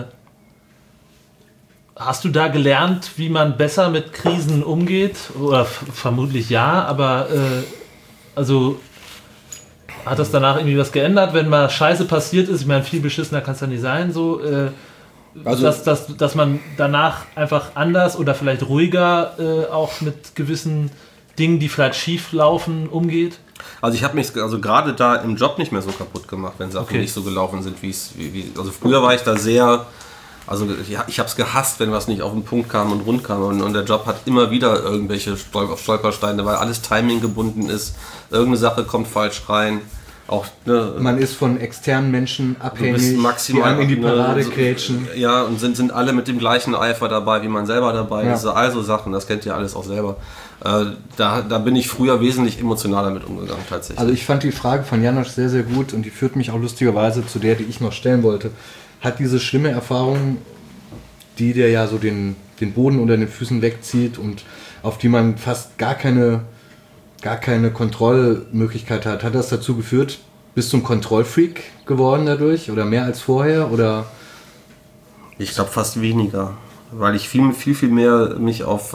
Hast du da gelernt, wie man besser mit Krisen umgeht? Oder vermutlich ja, aber also hat das danach irgendwie was geändert, wenn mal Scheiße passiert ist? Ich meine, viel beschissener kann es ja nicht sein, so, also, dass man danach einfach anders oder vielleicht ruhiger auch mit gewissen Dingen, die vielleicht schief laufen, umgeht? Also ich habe mich gerade da im Job nicht mehr so kaputt gemacht, wenn Sachen nicht so gelaufen sind, wie also früher war ich da sehr... Also ja, ich habe es gehasst, wenn was nicht auf den Punkt kam und rund kam und der Job hat immer wieder irgendwelche Stolpersteine, weil alles Timing gebunden ist, irgendeine Sache kommt falsch rein. Auch, ne, man ist von externen Menschen abhängig, maximal, die einem in die Parade grätschen. Ja, und sind alle mit dem gleichen Eifer dabei, wie man selber dabei ist. Also Sachen, das kennt ihr alles auch selber. Da bin ich früher wesentlich emotionaler mit umgegangen tatsächlich. Also ich fand die Frage von Janosch sehr, sehr gut und die führt mich auch lustigerweise zu der, die ich noch stellen wollte. Hat diese schlimme Erfahrung, die dir ja so den Boden unter den Füßen wegzieht und auf die man fast gar keine Kontrollmöglichkeit hat das dazu geführt, bist du ein Kontrollfreak geworden dadurch oder mehr als vorher? Oder? Ich glaube fast weniger, weil ich viel mehr mich auf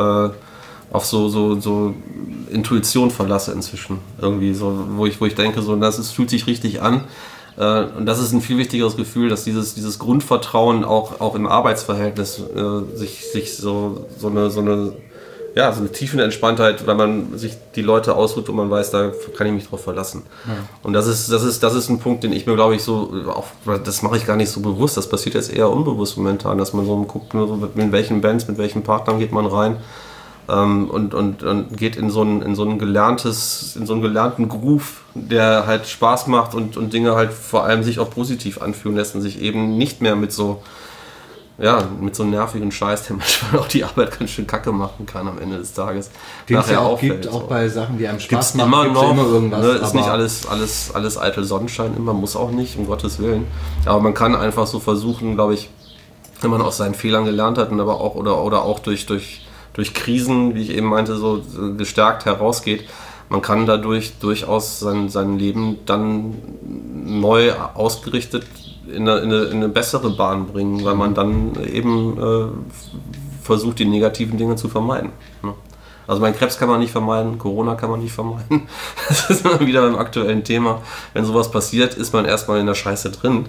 so Intuition verlasse inzwischen. Irgendwie so, wo ich denke, so, fühlt sich richtig an. Und das ist ein viel wichtigeres Gefühl, dass dieses Grundvertrauen auch im Arbeitsverhältnis sich so eine tiefe Entspanntheit, weil man sich die Leute ausruht und man weiß, da kann ich mich drauf verlassen. Ja. Und das ist ein Punkt, den ich mir, glaube ich, das mache ich gar nicht so bewusst, das passiert jetzt eher unbewusst momentan, dass man so guckt, mit welchen Bands, mit welchen Partnern geht man rein. Und geht in so einen gelernten Groove, der halt Spaß macht und Dinge halt vor allem sich auch positiv anfühlen lässt und sich eben nicht mehr mit so nervigen Scheiß, der manchmal auch die Arbeit ganz schön kacke machen kann am Ende des Tages. Den es ja auch gibt, auch bei Sachen, die einem Spaß machen, gibt es immer irgendwas. Ne, ist nicht alles eitel Sonnenschein, immer muss auch nicht, um Gottes Willen. Aber man kann einfach so versuchen, glaube ich, wenn man aus seinen Fehlern gelernt hat und aber auch oder auch durch Krisen, wie ich eben meinte, so gestärkt herausgeht. Man kann dadurch durchaus sein Leben dann neu ausgerichtet in eine bessere Bahn bringen, weil man dann eben versucht, die negativen Dinge zu vermeiden. Ne? Also mein Krebs kann man nicht vermeiden, Corona kann man nicht vermeiden. Das ist immer wieder beim aktuellen Thema. Wenn sowas passiert, ist man erstmal in der Scheiße drin.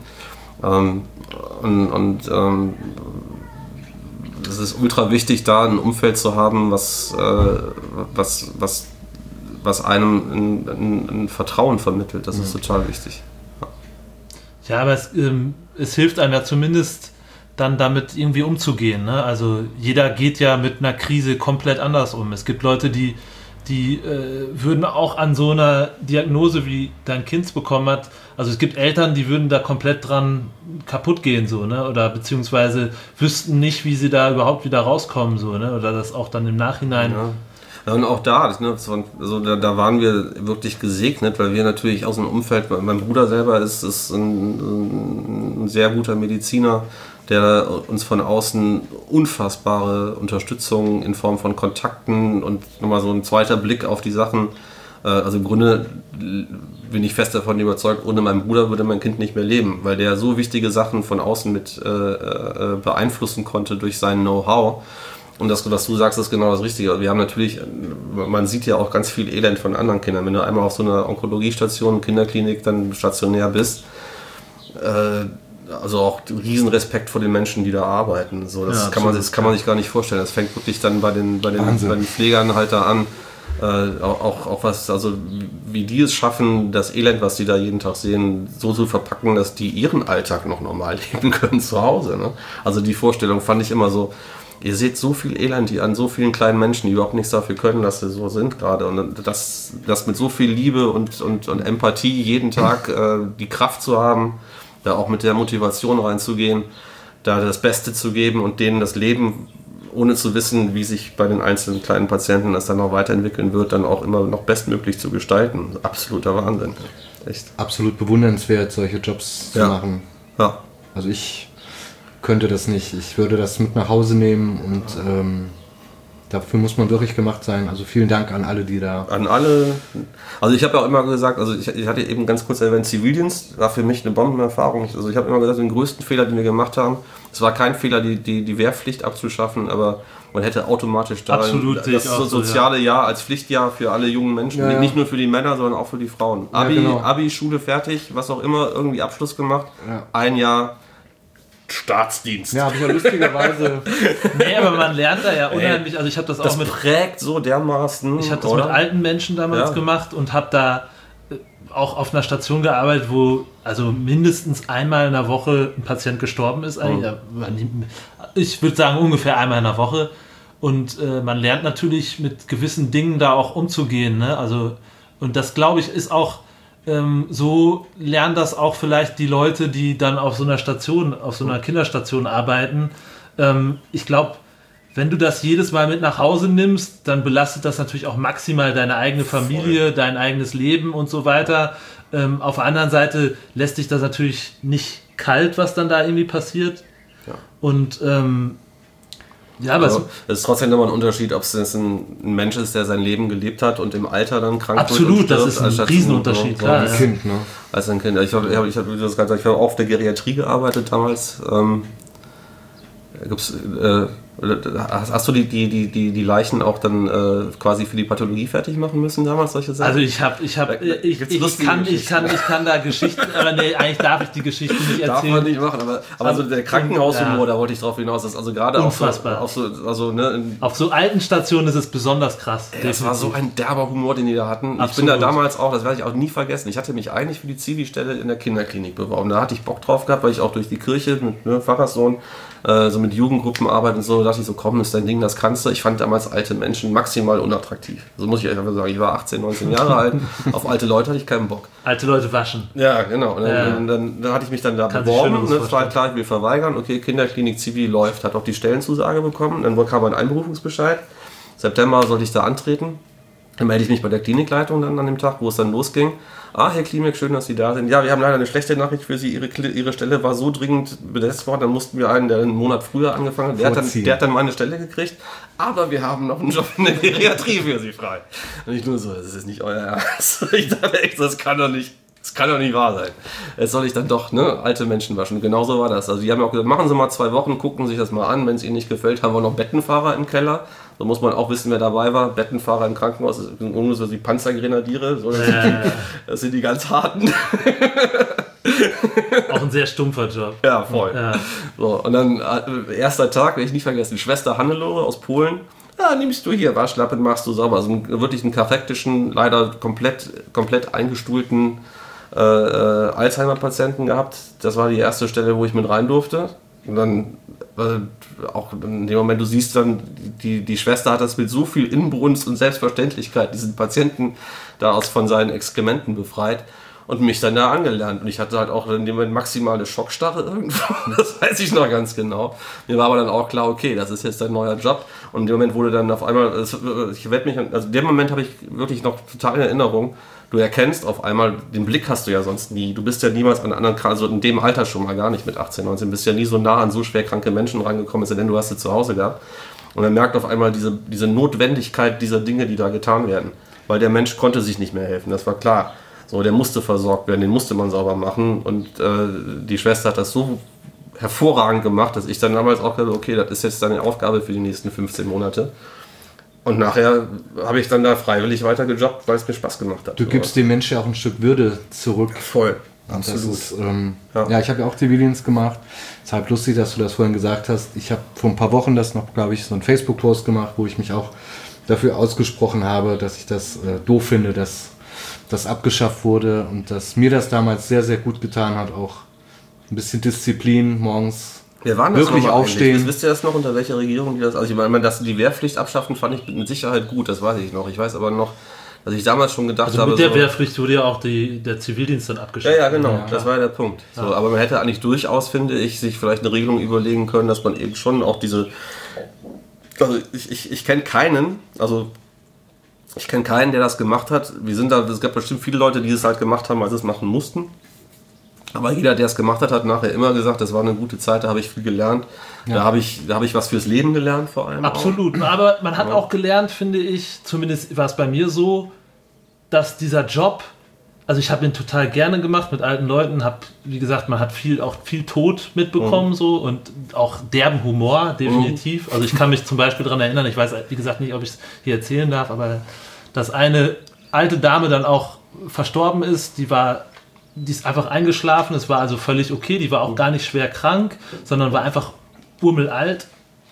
Es ist ultra wichtig, da ein Umfeld zu haben, was was einem ein Vertrauen vermittelt. Das ist total wichtig. Ja, aber es hilft einem ja zumindest dann damit irgendwie umzugehen. Ne? Also jeder geht ja mit einer Krise komplett anders um. Es gibt Leute, die würden auch an so einer Diagnose, wie dein Kind bekommen hat, also es gibt Eltern, die würden da komplett dran kaputt gehen, so, ne? Oder beziehungsweise wüssten nicht, wie sie da überhaupt wieder rauskommen, so, ne? Oder das auch dann im Nachhinein. Ja, und auch da, also da waren wir wirklich gesegnet, weil wir natürlich aus dem Umfeld, mein Bruder selber ist ein sehr guter Mediziner, der uns von außen unfassbare Unterstützung in Form von Kontakten und nochmal so ein zweiter Blick auf die Sachen. Also im Grunde bin ich fest davon überzeugt, ohne meinen Bruder würde mein Kind nicht mehr leben, weil der so wichtige Sachen von außen mit beeinflussen konnte durch sein Know-how. Und das, was du sagst, ist genau das Richtige. Wir haben natürlich, man sieht ja auch ganz viel Elend von anderen Kindern. Wenn du einmal auf so einer Onkologiestation, Kinderklinik dann stationär bist, also auch Riesenrespekt vor den Menschen, die da arbeiten. So, das kann man sich gar nicht vorstellen. Das fängt wirklich dann bei den Pflegern halt da an. Auch was, also wie die es schaffen, das Elend, was die da jeden Tag sehen, so zu verpacken, dass die ihren Alltag noch normal leben können zu Hause. Ne? Also die Vorstellung fand ich immer so, ihr seht so viel Elend hier an so vielen kleinen Menschen, die überhaupt nichts dafür können, dass sie so sind gerade. Und das mit so viel Liebe und Empathie jeden Tag die Kraft zu haben, da auch mit der Motivation reinzugehen, da das Beste zu geben und denen das Leben, ohne zu wissen, wie sich bei den einzelnen kleinen Patienten das dann noch weiterentwickeln wird, dann auch immer noch bestmöglich zu gestalten. Absoluter Wahnsinn. Echt. Absolut bewundernswert, solche Jobs zu machen. Ja. Also ich könnte das nicht. Ich würde das mit nach Hause nehmen und dafür muss man wirklich gemacht sein. Also vielen Dank an alle, die da... An alle. Also ich habe ja auch immer gesagt, also ich hatte eben ganz kurz erwähnt, Zivildienst war für mich eine Bombenerfahrung. Also ich habe immer gesagt, den größten Fehler, den wir gemacht haben, es war kein Fehler, die Wehrpflicht abzuschaffen, aber man hätte automatisch da das soziale Jahr als Pflichtjahr für alle jungen Menschen, nicht nur für die Männer, sondern auch für die Frauen. Abi, Schule fertig, was auch immer, irgendwie Abschluss gemacht, ein Jahr Staatsdienst. Ja, habe ich ja lustigerweise... Nee, aber man lernt da ja unheimlich, also ich habe das auch mit... prägt so dermaßen, ich habe das mit alten Menschen damals gemacht und habe da auch auf einer Station gearbeitet, wo also mindestens einmal in der Woche ein Patient gestorben ist. Ich würde sagen ungefähr einmal in der Woche. Und man lernt natürlich mit gewissen Dingen da auch umzugehen. Ne? Also, und das, glaube ich, ist auch so, lernen das auch vielleicht die Leute, die dann auf so einer Station, auf so einer Kinderstation arbeiten. Ich glaube, wenn du das jedes Mal mit nach Hause nimmst, dann belastet das natürlich auch maximal deine eigene Familie, dein eigenes Leben und so weiter. Auf der anderen Seite lässt dich das natürlich nicht kalt, was dann da irgendwie passiert. Ja. Und aber es ist trotzdem nochmal ein Unterschied, ob es jetzt ein Mensch ist, der sein Leben gelebt hat und im Alter dann krank wird. Absolut, das ist ein Riesenunterschied, klar. Als Kind, ne? Als ein Kind. Ich habe auch auf der Geriatrie gearbeitet damals. Hast du die Leichen auch dann quasi für die Pathologie fertig machen müssen damals, solche Sachen? Also ich kann da Geschichten, aber nee, eigentlich darf ich die Geschichten nicht erzählen. Darf man nicht machen, aber so der Krankenhaushumor, da wollte ich drauf hinaus, dass also gerade auf so alten Stationen ist es besonders krass. Das war so ein derber Humor, den die da hatten. Absolut. Ich bin da damals auch, das werde ich auch nie vergessen, ich hatte mich eigentlich für die Zivi-Stelle in der Kinderklinik beworben. Da hatte ich Bock drauf gehabt, weil ich auch durch die Kirche mit Pfarrerssohn so mit Jugendgruppen arbeite und so, da dachte ich so, komm, ist dein Ding, das kannst du. Ich fand damals alte Menschen maximal unattraktiv. So muss ich einfach sagen. Ich war 18, 19 Jahre alt. Auf alte Leute hatte ich keinen Bock. Alte Leute waschen. Ja, genau. Und dann hatte ich mich dann da beworben. Das war klar, ich will verweigern. Okay, Kinderklinik Zivi läuft, hat auch die Stellenzusage bekommen. Dann kam ein Einberufungsbescheid. September sollte ich da antreten. Dann melde ich mich bei der Klinikleitung dann an dem Tag, wo es dann losging. Herr Klimek, schön, dass Sie da sind. Ja, wir haben leider eine schlechte Nachricht für Sie. Ihre Stelle war so dringend besetzt worden, dann mussten wir einen, der einen Monat früher angefangen hat, der hat dann meine Stelle gekriegt. Aber wir haben noch einen Job in der Geriatrie für Sie frei. Und ich nur so, das ist nicht euer Ernst. Ich dachte echt, das kann doch nicht wahr sein. Jetzt soll ich dann doch alte Menschen waschen. Genauso war das. Also die haben ja auch gesagt, machen Sie mal 2 Wochen, gucken sich das mal an. Wenn es Ihnen nicht gefällt, haben wir noch Bettenfahrer im Keller. So muss man auch wissen, wer dabei war. Bettenfahrer im Krankenhaus, so die Panzergrenadiere. So, das sind die ganz harten. Auch ein sehr stumpfer Job. Ja, voll. Ja. So, und dann erster Tag, werde ich nicht vergessen, Schwester Hannelore aus Polen. nimmst du hier Waschlappen, machst du sauber. Also wirklich einen kaffektischen, leider komplett eingestuhlten Alzheimer-Patienten gehabt. Das war die erste Stelle, wo ich mit rein durfte. Und dann auch in dem Moment, du siehst dann, die Schwester hat das mit so viel Inbrunst und Selbstverständlichkeit, diesen Patienten da von seinen Exkrementen befreit und mich dann da angelernt. Und ich hatte halt auch in dem Moment maximale Schockstarre irgendwo, das weiß ich noch ganz genau. Mir war aber dann auch klar, okay, das ist jetzt dein neuer Job. Und in dem Moment wurde dann auf einmal, in dem Moment habe ich wirklich noch total in Erinnerung, du erkennst auf einmal, den Blick hast du ja sonst nie. Du bist ja niemals an anderen, also in dem Alter schon mal gar nicht mit 18, 19, bist ja nie so nah an so schwer kranke Menschen rangekommen, denn du hast sie zu Hause gehabt. Und dann merkt auf einmal diese Notwendigkeit dieser Dinge, die da getan werden. Weil der Mensch konnte sich nicht mehr helfen, das war klar. So, der musste versorgt werden, den musste man sauber machen. Und die Schwester hat das so hervorragend gemacht, dass ich dann damals auch gesagt habe, okay, das ist jetzt deine Aufgabe für die nächsten 15 Monate. Und nachher habe ich dann da freiwillig weiter gejobbt, weil es mir Spaß gemacht hat. Du gibst dem Menschen ja auch ein Stück Würde zurück. Voll, absolut. Ist, ja, ich habe ja auch Zivildienst gemacht. Es ist halt lustig, dass du das vorhin gesagt hast. Ich habe vor ein paar Wochen das noch, glaube ich, so einen Facebook-Post gemacht, wo ich mich auch dafür ausgesprochen habe, dass ich das doof finde, dass das abgeschafft wurde und dass mir das damals sehr, sehr gut getan hat. Auch ein bisschen Disziplin morgens. Wir waren das wirklich aufstehen. Wisst ihr das noch, unter welcher Regierung die das... Also ich meine, dass die Wehrpflicht abschaffen, fand ich mit Sicherheit gut, das weiß ich noch. Ich weiß aber noch, dass ich damals schon gedacht habe... Mit der Wehrpflicht wurde ja auch der Zivildienst dann abgeschafft. Ja, genau, das war ja der Punkt. So, ja. Aber man hätte eigentlich durchaus, finde ich, sich vielleicht eine Regelung überlegen können, dass man eben schon auch diese... Also ich kenne keinen, der das gemacht hat. Es gab bestimmt viele Leute, die es halt gemacht haben, weil sie es machen mussten. Aber jeder, der es gemacht hat, hat nachher immer gesagt, das war eine gute Zeit, da habe ich viel gelernt. Ja. Da habe ich was fürs Leben gelernt vor allem. Absolut, auch. Aber man hat auch gelernt, finde ich, zumindest war es bei mir so, dass dieser Job, also ich habe ihn total gerne gemacht mit alten Leuten, wie gesagt, man hat viel Tod mitbekommen so und auch derben Humor, definitiv. Also ich kann mich zum Beispiel daran erinnern, ich weiß, wie gesagt, nicht, ob ich es hier erzählen darf, aber dass eine alte Dame dann auch verstorben ist, die ist einfach eingeschlafen, es war also völlig okay, die war auch gar nicht schwer krank, sondern war einfach urmelalt.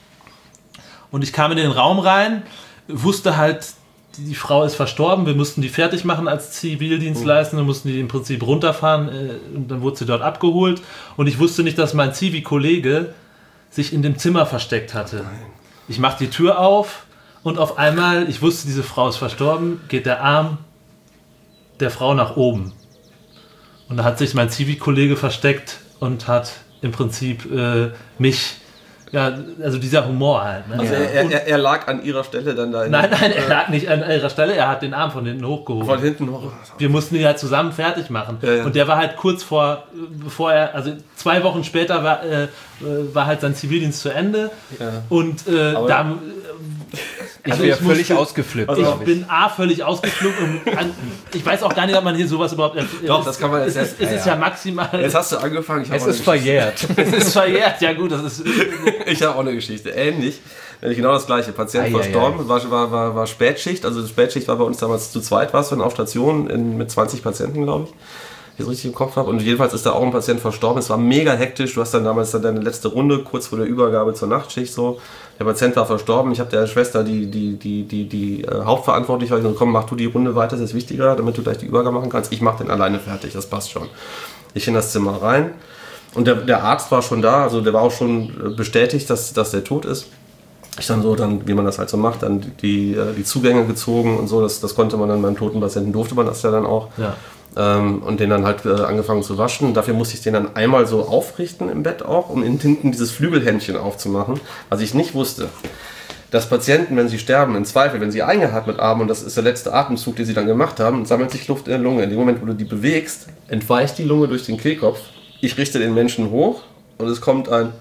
Und ich kam in den Raum rein, wusste halt, die Frau ist verstorben, wir mussten die fertig machen als Zivildienstleister, mussten die im Prinzip runterfahren und dann wurde sie dort abgeholt. Und ich wusste nicht, dass mein Zivi-Kollege sich in dem Zimmer versteckt hatte. Ich mache die Tür auf und auf einmal, ich wusste, diese Frau ist verstorben, geht der Arm der Frau nach oben. Und da hat sich mein Zivi-Kollege versteckt und hat im Prinzip mich, ja, also dieser Humor halt. Ne? Also er lag an ihrer Stelle dann da. Nein, er lag nicht an ihrer Stelle, er hat den Arm von hinten hochgehoben. Von hinten hoch. Wir mussten ihn halt zusammen fertig machen. Ja. Und der war halt kurz bevor er, also 2 Wochen später war halt sein Zivildienst zu Ende. Ja. Und da... Ich bin völlig ausgeflippt. Ich bin völlig ausgeflippt und ich weiß auch gar nicht, ob man hier sowas überhaupt... Doch, das kann man jetzt... Es ist ja maximal... Jetzt hast du angefangen. Es ist verjährt. Es ist verjährt, ja gut, das ist... Ich habe auch eine Geschichte. Ähnlich. Genau das gleiche. Patient verstorben, war Spätschicht. Also Spätschicht war bei uns damals zu zweit, warst du auf Station mit 20 Patienten, glaube ich. Ich das richtig im Kopf habe. Und jedenfalls ist da auch ein Patient verstorben. Es war mega hektisch. Du hast dann damals deine letzte Runde, kurz vor der Übergabe zur Nachtschicht so. Der Patient war verstorben. Ich habe der Schwester, die hauptverantwortlich war, gesagt, komm, mach du die Runde weiter, das ist wichtiger, damit du gleich die Übergabe machen kannst. Ich mache den alleine fertig, das passt schon. Ich in das Zimmer rein. Und der Arzt war schon da, also der war auch schon bestätigt, dass der tot ist. Ich dann, wie man das halt so macht, dann die Zugänge gezogen und so, das konnte man dann beim toten Patienten, durfte man das ja dann auch. Ja. Und den dann halt angefangen zu waschen. Dafür musste ich den dann einmal so aufrichten im Bett auch, um hinten dieses Flügelhändchen aufzumachen. Was ich nicht wusste, dass Patienten, wenn sie sterben, im Zweifel, wenn sie eingeatmet haben, und das ist der letzte Atemzug, den sie dann gemacht haben, sammelt sich Luft in der Lunge. In dem Moment, wo du die bewegst, entweicht die Lunge durch den Kehlkopf. Ich richte den Menschen hoch und es kommt ein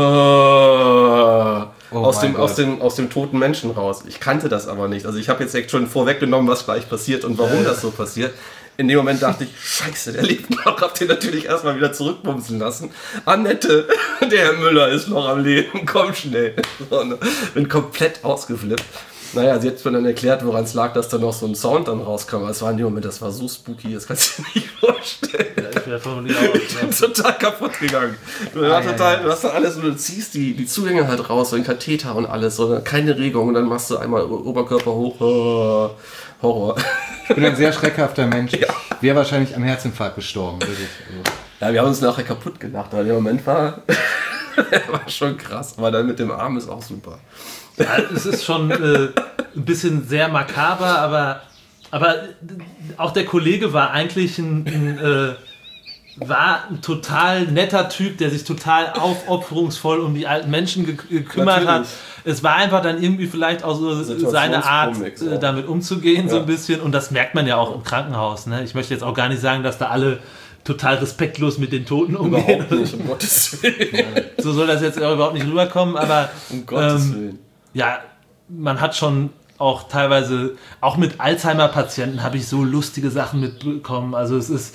aus dem toten Menschen raus. Ich kannte das aber nicht. Also ich habe jetzt echt schon vorweggenommen, was gleich passiert und warum das so passiert. In dem Moment dachte ich, scheiße, der lebt noch. Hab den natürlich erstmal wieder zurückbumsen lassen. Annette, der Herr Müller ist noch am Leben, komm schnell. So, ne? Bin komplett ausgeflippt. Naja, sie hat mir dann erklärt, woran es lag, dass da noch so ein Sound dann rauskam. Aber es war in dem Moment, das war so spooky, das kannst du dir nicht vorstellen. Ja, ich wäre vermutlich auch. Ich bin total kaputt gegangen. Du hast dann alles und du ziehst die Zugänge halt raus, so ein Katheter und alles, und keine Regung und dann machst du einmal Oberkörper hoch. Horror. Ich bin ein sehr schreckhafter Mensch. Ja. Wäre wahrscheinlich am Herzinfarkt gestorben. Wirklich. Ja, wir haben uns nachher kaputt gelacht, aber der Moment war schon krass. Aber dann mit dem Arm ist auch super. Ja, es ist schon ein bisschen sehr makaber, aber auch der Kollege war eigentlich ein total netter Typ, der sich total aufopferungsvoll um die alten Menschen gekümmert hat. Es war einfach dann irgendwie vielleicht auch so seine Art, damit umzugehen, so ein bisschen. Und das merkt man ja auch im Krankenhaus. Ne? Ich möchte jetzt auch gar nicht sagen, dass da alle total respektlos mit den Toten umgehen. Überhaupt nicht, um Gottes Willen. So soll das jetzt auch überhaupt nicht rüberkommen, aber um Gottes Willen. Ja, man hat schon auch teilweise, auch mit Alzheimer-Patienten habe ich so lustige Sachen mitbekommen. Also es ist,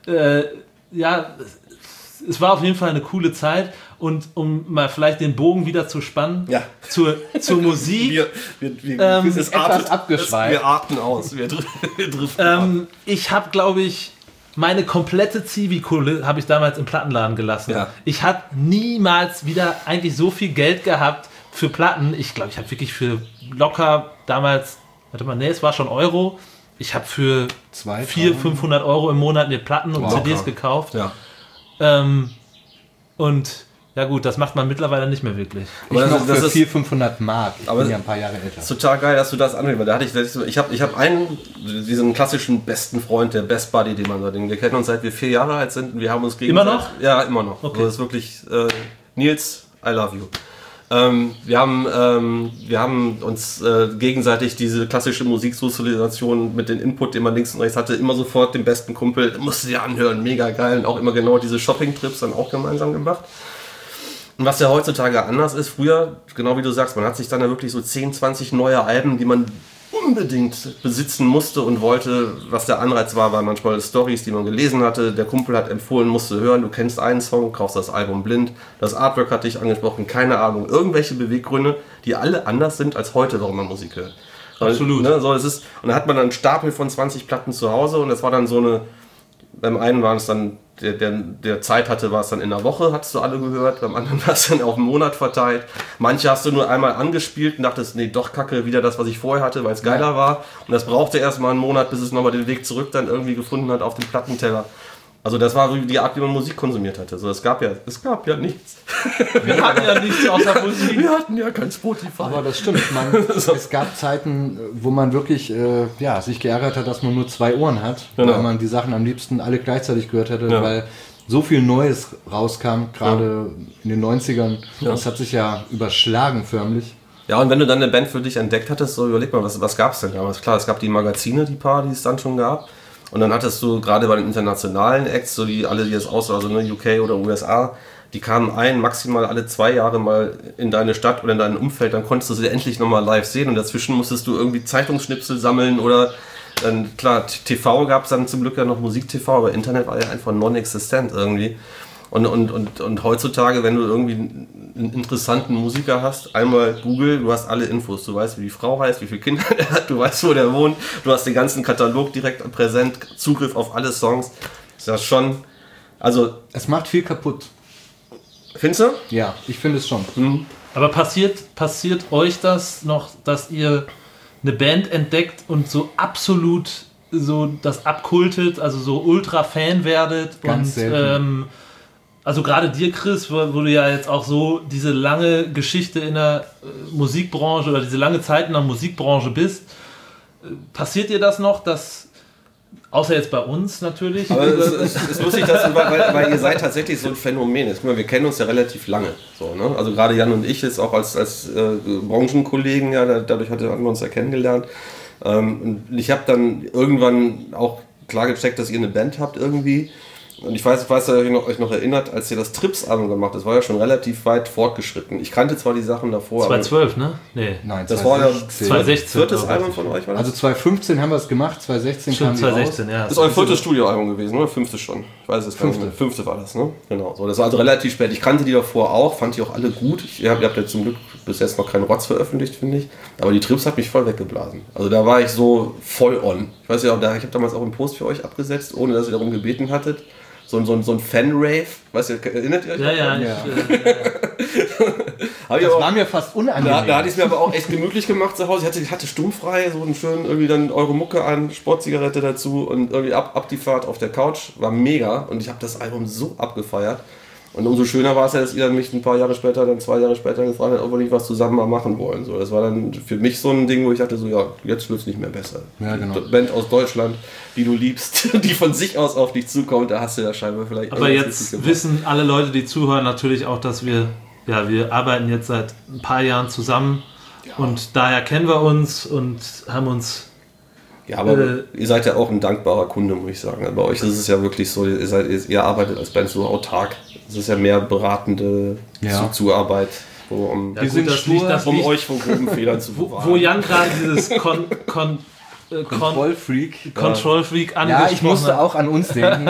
es war auf jeden Fall eine coole Zeit. Und um mal vielleicht den Bogen wieder zu spannen, zur Musik. etwas abgeschweift. Wir atmen aus. Wir driften ab. Ich habe, glaube ich, meine komplette Zivi-Kohle habe ich damals im Plattenladen gelassen. Ja. Ich habe niemals wieder eigentlich so viel Geld gehabt für Platten. Ich glaube, ich habe wirklich für locker damals, es war schon Euro. Ich habe für 400-500 Euro im Monat mir Platten und CDs gekauft. Ja. Und ja gut, das macht man mittlerweile nicht mehr wirklich. Aber ich noch für 400-500 Mark. Ich bin ja ein paar Jahre älter. Ist total geil, dass du das anhörst, weil da hatte ich habe einen, diesen klassischen besten Freund, der Best Buddy, den man so denkt. Wir kennen uns seit wir 4 Jahre alt sind und wir haben uns gegenseitig... Immer noch? Ja, immer noch. Okay. Also das ist wirklich, Nils, I love you. Wir haben uns gegenseitig diese klassische Musiksozialisation mit dem Input, den man links und rechts hatte, immer sofort den besten Kumpel, musst du dir anhören, mega geil, und auch immer genau diese Shopping-Trips dann auch gemeinsam gemacht. Und was ja heutzutage anders ist, früher, genau wie du sagst, man hat sich dann ja wirklich so 10, 20 neue Alben, die man unbedingt besitzen musste und wollte, was der Anreiz war, weil manchmal Storys, die man gelesen hatte, der Kumpel hat empfohlen, musst du hören, du kennst einen Song, kaufst das Album blind, das Artwork hatte ich angesprochen, keine Ahnung, irgendwelche Beweggründe, die alle anders sind als heute, warum man Musik hört. Absolut. Ne, so, und dann hat man dann einen Stapel von 20 Platten zu Hause und das war dann so eine, beim einen waren es dann, der Zeit hatte, war es dann in der Woche, hattest du alle gehört, beim anderen war es dann auf einen Monat verteilt. Manche hast du nur einmal angespielt und dachtest, nee, doch kacke, wieder das, was ich vorher hatte, weil es geiler war. Und das brauchte erst mal einen Monat, bis es nochmal den Weg zurück dann irgendwie gefunden hat auf dem Plattenteller. Also das war die Art, wie man Musik konsumiert hatte. Also es gab ja nichts. Wir hatten ja nichts außer Musik. Wir hatten ja kein Spotify. Aber das stimmt. Es gab Zeiten, wo man wirklich sich geärgert hat, dass man nur 2 Ohren hat, weil man die Sachen am liebsten alle gleichzeitig gehört hätte, weil so viel Neues rauskam, gerade in den 90ern. Ja. Das hat sich ja überschlagen förmlich. Ja, und wenn du dann eine Band für dich entdeckt hattest, so überleg mal, was gab es denn damals? Klar, es gab die Magazine, die es dann schon gab. Und dann hattest du gerade bei den internationalen Acts, so die jetzt aus, also ne, UK oder USA, die kamen maximal alle 2 Jahre mal in deine Stadt oder in dein Umfeld, dann konntest du sie endlich nochmal live sehen und dazwischen musstest du irgendwie Zeitungsschnipsel sammeln oder dann, klar, TV gab es dann zum Glück ja noch Musik-TV, aber Internet war ja einfach non-existent irgendwie. Und heutzutage, wenn du irgendwie einen interessanten Musiker hast, einmal Google, du hast alle Infos. Du weißt, wie die Frau heißt, wie viele Kinder er hat, du weißt, wo der wohnt, du hast den ganzen Katalog direkt präsent, Zugriff auf alle Songs. Ist das schon, also... Es macht viel kaputt. Findest du? Ja, ich finde es schon. Mhm. Aber passiert euch das noch, dass ihr eine Band entdeckt und so absolut so das abkultet, also so Ultra-Fan werdet? Ganz und selten. also gerade dir, Chris, wo du ja jetzt auch so diese lange Geschichte in der Musikbranche oder diese lange Zeit in der Musikbranche bist, passiert dir das noch, dass, außer jetzt bei uns natürlich... Aber es ist lustig, weil ihr seid tatsächlich so ein Phänomen. Guck mal, wir kennen uns ja relativ lange. So, ne? Also gerade Jan und ich jetzt auch als Branchenkollegen, ja, dadurch haben wir uns ja kennengelernt. Und ich habe dann irgendwann auch klar gecheckt, dass ihr eine Band habt irgendwie. Und ich weiß, dass ihr euch noch erinnert, als ihr das Trips-Album gemacht habt, das war ja schon relativ weit fortgeschritten. Ich kannte zwar die Sachen davor. 2012, ne? Nee. Nein, das war ja 2016. Viertes Album von euch, war das? Also 2015 haben wir es gemacht, 2016 kam die 2016, raus. ja. Das ist euer viertes Studioalbum gewesen, oder? Fünftes schon. Ich weiß es gar nicht mehr. Fünfte war das, ne? Genau. So, das war also relativ spät. Ich kannte die davor auch, fand die auch alle gut. Ihr habt ja zum Glück bis jetzt noch keinen Rotz veröffentlicht, finde ich. Aber die Trips hat mich voll weggeblasen. Also da war ich so voll on. Ich weiß ja, ich habe damals auch einen Post für euch abgesetzt, ohne dass ihr darum gebeten hattet. So ein Fan-Rave, weißt ihr, erinnert ihr euch? Ja. Das war mir fast unangenehm. Da hatte ich es mir aber auch echt gemütlich gemacht zu Hause. Ich hatte sturmfrei, so einen schönen irgendwie dann Euro Mucke an, Sportzigarette dazu und irgendwie ab die Fahrt auf der Couch. War mega und ich habe das Album so abgefeiert. Und umso schöner war es ja, dass ihr dann mich ein paar Jahre später, dann 2 Jahre später gefragt habt, ob wir nicht was zusammen mal machen wollen. So, das war dann für mich so ein Ding, wo ich dachte so, ja, jetzt wird es nicht mehr besser. Ja, genau. Die Band aus Deutschland, die du liebst, die von sich aus auf dich zukommt, da hast du ja scheinbar vielleicht... Aber jetzt wissen alle Leute, die zuhören, natürlich auch, dass wir arbeiten jetzt seit ein paar Jahren zusammen und daher kennen wir uns und haben uns... Ja, aber ihr seid ja auch ein dankbarer Kunde, muss ich sagen. Bei euch ist es ja wirklich so, ihr arbeitet als Band so autark. Es ist ja mehr beratende Zuarbeit, um euch vor groben Fehlern zu bewahren. Wo Jan gerade dieses Control-Freak angesprochen Ja, ich musste auch an uns denken.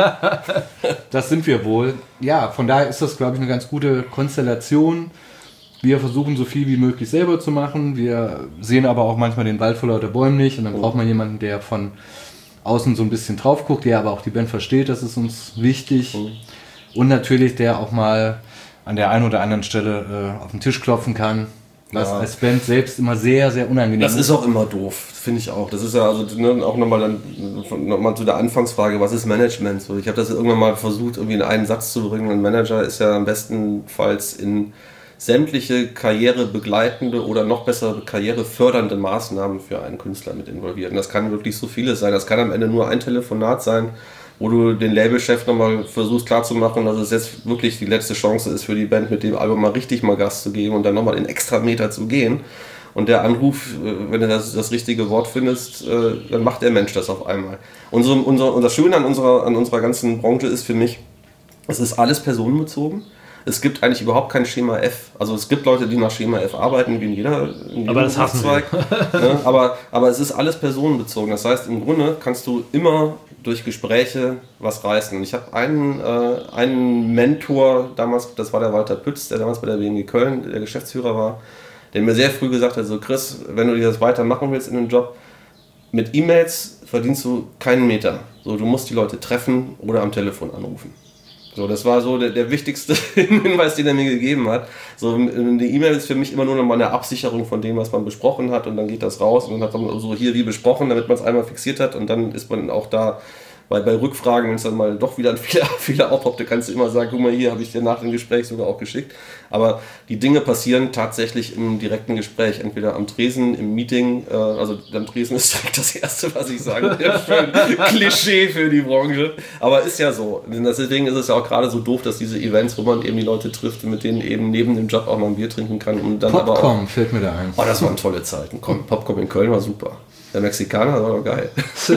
Das sind wir wohl. Ja, von daher ist das, glaube ich, eine ganz gute Konstellation. Wir versuchen so viel wie möglich selber zu machen. Wir sehen aber auch manchmal den Wald vor lauter Bäumen nicht. Und dann braucht man jemanden, der von außen so ein bisschen drauf guckt, der aber auch die Band versteht. Das ist uns wichtig. Und natürlich, der auch mal an der einen oder anderen Stelle auf den Tisch klopfen kann. Was als Band selbst immer sehr, sehr unangenehm ist. Das ist auch immer doof, finde ich auch. Das ist ja also auch nochmal zu der Anfangsfrage, was ist Management? So, ich habe das irgendwann mal versucht, irgendwie in einen Satz zu bringen. Ein Manager ist ja am bestenfalls in sämtliche karrierebegleitende oder noch besser karrierefördernde Maßnahmen für einen Künstler mit involviert. Und das kann wirklich so vieles sein. Das kann am Ende nur ein Telefonat sein, wo du den Labelchef nochmal versuchst klarzumachen, dass es jetzt wirklich die letzte Chance ist für die Band, mit dem Album mal richtig mal Gas zu geben und dann nochmal in extra Meter zu gehen. Und der Anruf, wenn du das richtige Wort findest, dann macht der Mensch das auf einmal. Und das Schöne an unserer ganzen Branche ist für mich, es ist alles personenbezogen. Es gibt eigentlich überhaupt kein Schema F. Also es gibt Leute, die nach Schema F arbeiten, wie in jedem aber das hassen wir. Ne? Aber es ist alles personenbezogen. Das heißt, im Grunde kannst du immer durch Gespräche was reißen. Und ich habe einen Mentor damals, das war der Walter Pütz, der damals bei der WMG Köln der Geschäftsführer war, der mir sehr früh gesagt hat, so Chris, wenn du das weitermachen willst in dem Job, mit E-Mails verdienst du keinen Meter. So, du musst die Leute treffen oder am Telefon anrufen. So, das war so der wichtigste Hinweis, den er mir gegeben hat. So, die E-Mail ist für mich immer nur noch mal eine Absicherung von dem, was man besprochen hat, und dann geht das raus und dann hat man so hier wie besprochen, damit man es einmal fixiert hat, und dann ist man auch da bei Rückfragen, wenn es dann mal doch wieder ein Fehler aufpoppt, kannst du immer sagen, guck mal, hier habe ich dir nach dem Gespräch sogar auch geschickt. Aber die Dinge passieren tatsächlich im direkten Gespräch, entweder am Tresen, im Meeting, also am Tresen ist direkt das Erste, was ich sage, für ein Klischee für die Branche, aber ist ja so. Deswegen ist es ja auch gerade so doof, dass diese Events, wo man eben die Leute trifft, mit denen eben neben dem Job auch mal ein Bier trinken kann. Und dann Popcorn aber auch, fällt mir da ein. Oh, das waren tolle Zeiten. Popcorn in Köln war super. Der Mexikaner war doch geil.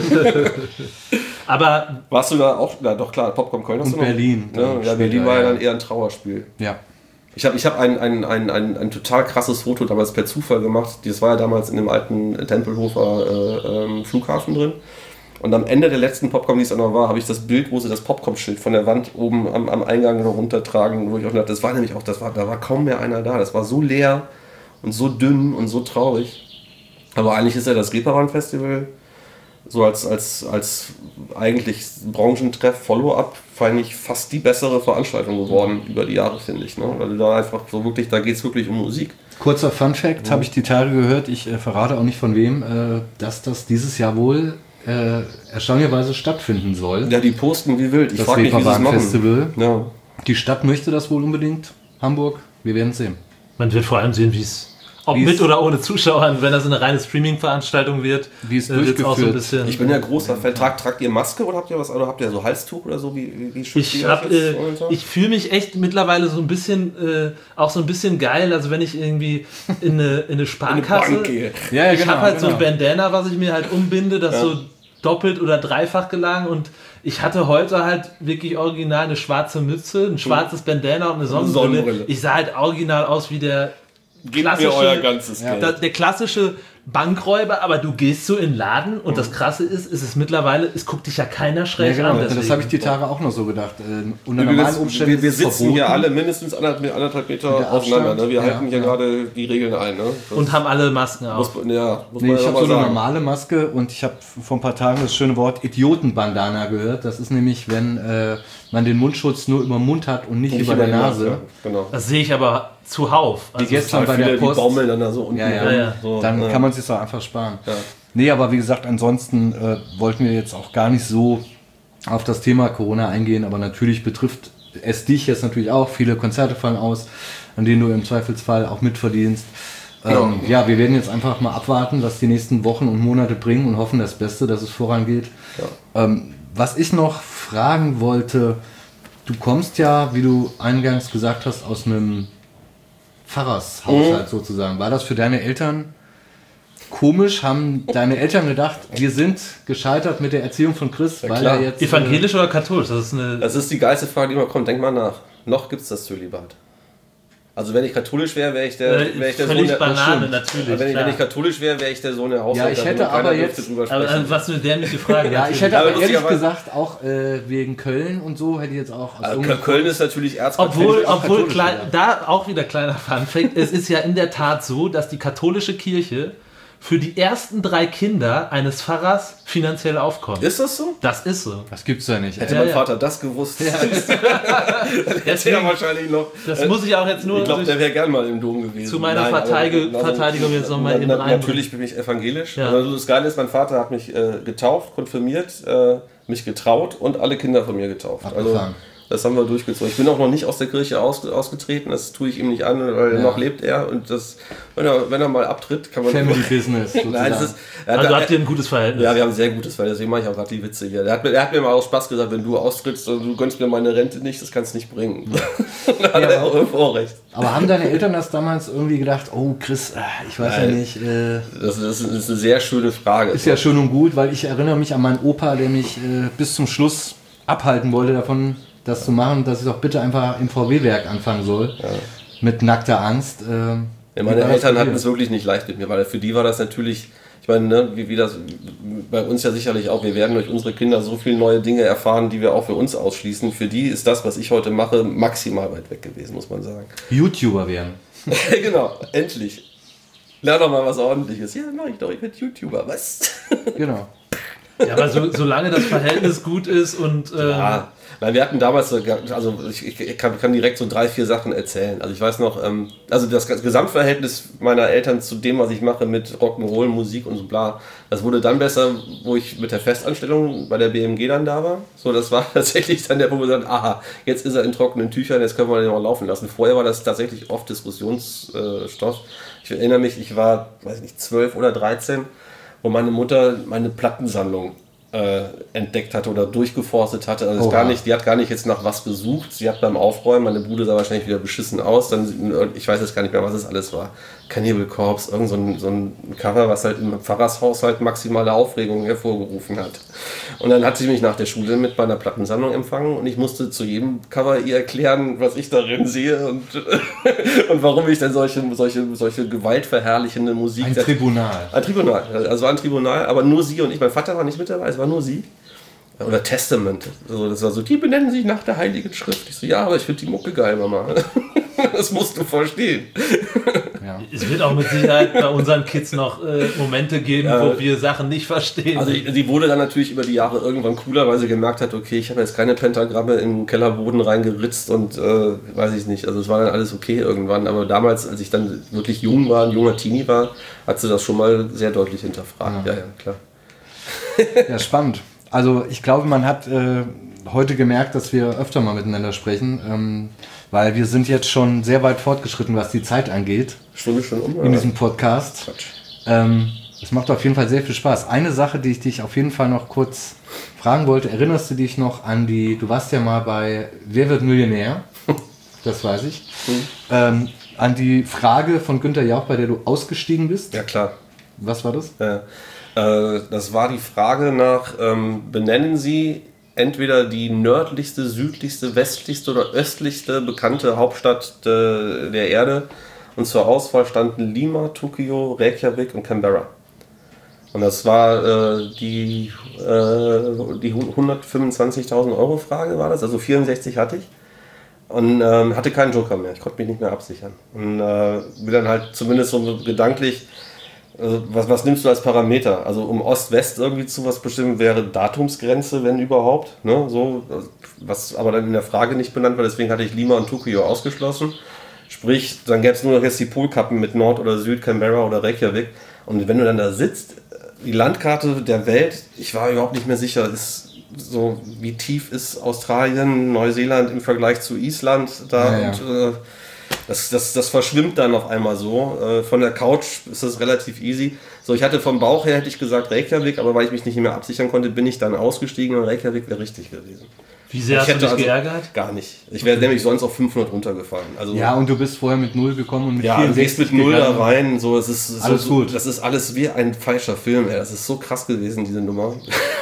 Aber warst du da auch? Ja, doch klar, Popcorn Köln hast und du noch. Berlin. Ja, Berlin war ja dann eher ein Trauerspiel. Ja. Ich hab ein total krasses Foto damals per Zufall gemacht. Das war ja damals in dem alten Tempelhofer Flughafen drin. Und am Ende der letzten Popcorn, die es auch noch war, habe ich das Bild, wo sie das Popcorn-Schild von der Wand oben am Eingang runtertragen, wo ich auch dachte, das war nämlich auch, da war kaum mehr einer da. Das war so leer und so dünn und so traurig. Aber eigentlich ist ja das Reeperbahn-Festival so als eigentlich Branchentreff, Follow-up, eigentlich fast die bessere Veranstaltung geworden über die Jahre, finde ich. Ne? Weil da einfach so wirklich, da geht es wirklich um Musik. Kurzer Fun-Fact, habe ich die Tage gehört, ich verrate auch nicht von wem, dass das dieses Jahr wohl erstaunlicherweise stattfinden soll. Ja, die posten wie wild. Ich frage mich, wie sie es machen. Festival. Ja. Die Stadt möchte das wohl unbedingt. Hamburg, wir werden es sehen. Man wird vor allem sehen, ob mit oder ohne Zuschauern, wenn das eine reine Streaming-Veranstaltung wird, wie es durchgeführt. Auch so ein bisschen, ich bin ja großer Fan. Tragt ihr Maske oder habt ihr was? Oder habt ihr so Halstuch oder so? Wie ich fühle mich echt mittlerweile so ein bisschen, auch so ein bisschen geil. Also wenn ich irgendwie in eine Sparkasse, ja, ich habe halt so ein Bandana, was ich mir halt umbinde, das so doppelt oder dreifach gelang, und Ich hatte heute halt wirklich original eine schwarze Mütze, ein schwarzes Bandana und eine Sonnenbrille. Ich sah halt original aus wie der klassische, euer ganzes Geld. Der klassische Bankräuber, aber du gehst so in den Laden und das Krasse ist es mittlerweile, es guckt dich ja keiner schräg an. Das habe ich die Tage auch noch so gedacht. Unter normalen Umständen wir sitzen verboten. Hier alle mindestens 1,5 Meter aufeinander. Ne? Wir halten hier gerade die Regeln ein. Ne? Und haben alle Masken auf. Ich habe so eine normale Maske und ich habe vor ein paar Tagen das schöne Wort Idiotenbandana gehört. Das ist nämlich, wenn man den Mundschutz nur über den Mund hat und nicht über der Nase. Ja, genau. Das sehe ich aber zuhauf. Also wie gestern bei der Post. Die baumeln dann da so unten. So, dann kann man es sich auch einfach sparen. Ja. Nee, aber wie gesagt, ansonsten wollten wir jetzt auch gar nicht so auf das Thema Corona eingehen, aber natürlich betrifft es dich jetzt natürlich auch. Viele Konzerte fallen aus, an denen du im Zweifelsfall auch mitverdienst. Ja, wir werden jetzt einfach mal abwarten, was die nächsten Wochen und Monate bringen und hoffen das Beste, dass es vorangeht. Ja. Was ich noch fragen wollte, du kommst ja, wie du eingangs gesagt hast, aus einem Pfarrershaushalt sozusagen. War das für deine Eltern komisch? Haben deine Eltern gedacht, wir sind gescheitert mit der Erziehung von Chris? Weil er jetzt evangelisch oder katholisch? Das ist die geilste Frage, die immer kommt. Denk mal nach. Noch gibt es das Zölibat. Also wenn ich katholisch wäre, wäre ich der Sohn der Banane, natürlich. Wenn ich katholisch wäre, wäre ich der Sohn der Haushalter. Ja, ich hätte aber jetzt... Aber was eine dämliche Frage. Ja, ich hätte aber ehrlich gesagt auch wegen Köln und so hätte ich jetzt auch... Köln ist natürlich erzkatholisch. Obwohl da auch wieder kleiner Funfact, es ist ja in der Tat so, dass die katholische Kirche für die ersten 3 Kinder eines Pfarrers finanziell aufkommt. Ist das so? Das ist so. Das gibt's ja nicht. Hätte mein Vater das gewusst, hätte er wahrscheinlich noch... Das muss ich auch jetzt nur... Ich glaube, der wäre gern mal im Dom gewesen. Zu meiner Verteidigung jetzt nochmal eben rein. Natürlich bin ich evangelisch. Ja. Also das Geile ist, mein Vater hat mich getauft, konfirmiert, mich getraut und alle Kinder von mir getauft. Abgefahren. Das haben wir durchgezogen. Ich bin auch noch nicht aus der Kirche ausgetreten, das tue ich ihm nicht an, weil noch lebt er. Und das, wenn er mal abtritt, kann man... Family Business. Nein, also habt ihr ein gutes Verhältnis? Ja, wir haben ein sehr gutes Verhältnis, deswegen mache ich auch gerade die Witze hier. Er hat mir mal aus Spaß gesagt, wenn du austrittst und du gönnst mir meine Rente nicht, das kannst du nicht bringen. Da hat er auch Vorrecht. Aber haben deine Eltern das damals irgendwie gedacht, oh Chris, ich weiß ja nicht... Das ist eine sehr schöne Frage. Ist ja schön und gut, weil ich erinnere mich an meinen Opa, der mich bis zum Schluss abhalten wollte davon, das zu machen, dass ich doch bitte einfach im VW-Werk anfangen soll. Ja. Mit nackter Angst. Meine Eltern hatten es wirklich nicht leicht mit mir, weil für die war das natürlich, ich meine, ne, wie das bei uns ja sicherlich auch, wir werden durch unsere Kinder so viele neue Dinge erfahren, die wir auch für uns ausschließen. Für die ist das, was ich heute mache, maximal weit weg gewesen, muss man sagen. YouTuber werden. Genau, endlich. Lern doch mal was Ordentliches. Ja, mach ich doch, ich werde YouTuber, was? Genau. Ja, aber solange das Verhältnis gut ist und... Nein, wir hatten damals, also ich kann direkt so 3, 4 Sachen erzählen. Also ich weiß noch, also das Gesamtverhältnis meiner Eltern zu dem, was ich mache mit Rock'n'Roll, Musik und so bla, das wurde dann besser, wo ich mit der Festanstellung bei der BMG dann da war. So, das war tatsächlich dann der Punkt, wo wir sagen, aha, jetzt ist er in trockenen Tüchern, jetzt können wir den auch laufen lassen. Vorher war das tatsächlich oft Diskussionsstoff. Ich erinnere mich, ich war, weiß nicht, 12 oder 13, wo meine Mutter meine Plattensammlung entdeckt hatte oder durchgeforstet hatte. Also die hat gar nicht jetzt nach was gesucht. Sie hat beim Aufräumen, meine Bude sah wahrscheinlich wieder beschissen aus. Dann, ich weiß jetzt gar nicht mehr, was es alles war. Cannibal Corpse, irgend so ein Cover, was halt im Pfarrershaushalt maximale Aufregung hervorgerufen hat. Und dann hat sie mich nach der Schule mit meiner Plattensammlung empfangen und ich musste zu jedem Cover ihr erklären, was ich darin sehe und warum ich denn solche gewaltverherrlichende Musik... Ein Tribunal, aber nur sie und ich. Mein Vater war nicht mit dabei, es war nur sie. Oder Testament. Also das war so, die benennen sich nach der Heiligen Schrift. Ich so, ja, aber ich finde die Mucke geil, Mama. Das musst du verstehen. Ja. Es wird auch mit Sicherheit bei unseren Kids noch Momente geben, wo wir Sachen nicht verstehen. Also die wurde dann natürlich über die Jahre irgendwann cooler, weil sie gemerkt hat, okay, ich habe jetzt keine Pentagramme im Kellerboden reingeritzt und weiß ich nicht. Also es war dann alles okay irgendwann. Aber damals, als ich dann wirklich jung war, ein junger Teenie war, hat sie das schon mal sehr deutlich hinterfragt. Ja, klar. Ja, spannend. Also ich glaube, man hat heute gemerkt, dass wir öfter mal miteinander sprechen, weil wir sind jetzt schon sehr weit fortgeschritten, was die Zeit angeht. Stunde schon um. In diesem Podcast. Es macht auf jeden Fall sehr viel Spaß. Eine Sache, die ich dich auf jeden Fall noch kurz fragen wollte, erinnerst du dich noch an du warst ja mal bei Wer wird Millionär? Das weiß ich. An die Frage von Günther Jauch, bei der du ausgestiegen bist? Ja, klar. Was war das? Das war die Frage nach, benennen Sie entweder die nördlichste, südlichste, westlichste oder östlichste bekannte Hauptstadt der Erde. Und zur Auswahl standen Lima, Tokio, Reykjavik und Canberra. Und das war die 125.000 Euro Frage war das, also 64 hatte ich. Und hatte keinen Joker mehr, ich konnte mich nicht mehr absichern. Und bin dann halt zumindest so gedanklich, was nimmst du als Parameter? Also um Ost-West irgendwie zu was bestimmen, wäre Datumsgrenze, wenn überhaupt. Ne? So, was aber dann in der Frage nicht benannt war, deswegen hatte ich Lima und Tokio ausgeschlossen. Sprich, dann gäbe es nur noch jetzt die Polkappen mit Nord oder Süd, Canberra oder Reykjavik. Und wenn du dann da sitzt, die Landkarte der Welt, ich war überhaupt nicht mehr sicher, ist so, wie tief ist Australien, Neuseeland im Vergleich zu Island da. Ja. Und das verschwimmt dann auf einmal so. Von der Couch ist das relativ easy. So, ich hatte vom Bauch her, hätte ich gesagt Reykjavik, aber weil ich mich nicht mehr absichern konnte, bin ich dann ausgestiegen und Reykjavik wäre richtig gewesen. Wie sehr hast du dich geärgert? Gar nicht. Ich wäre nämlich sonst auf 500 runtergefallen. Also, ja, und du bist vorher mit 0 gekommen und mit 4 du gehst mit 0 da rein. So, es ist alles so, gut. Das ist alles wie ein falscher Film. Ey. Das ist so krass gewesen, diese Nummer.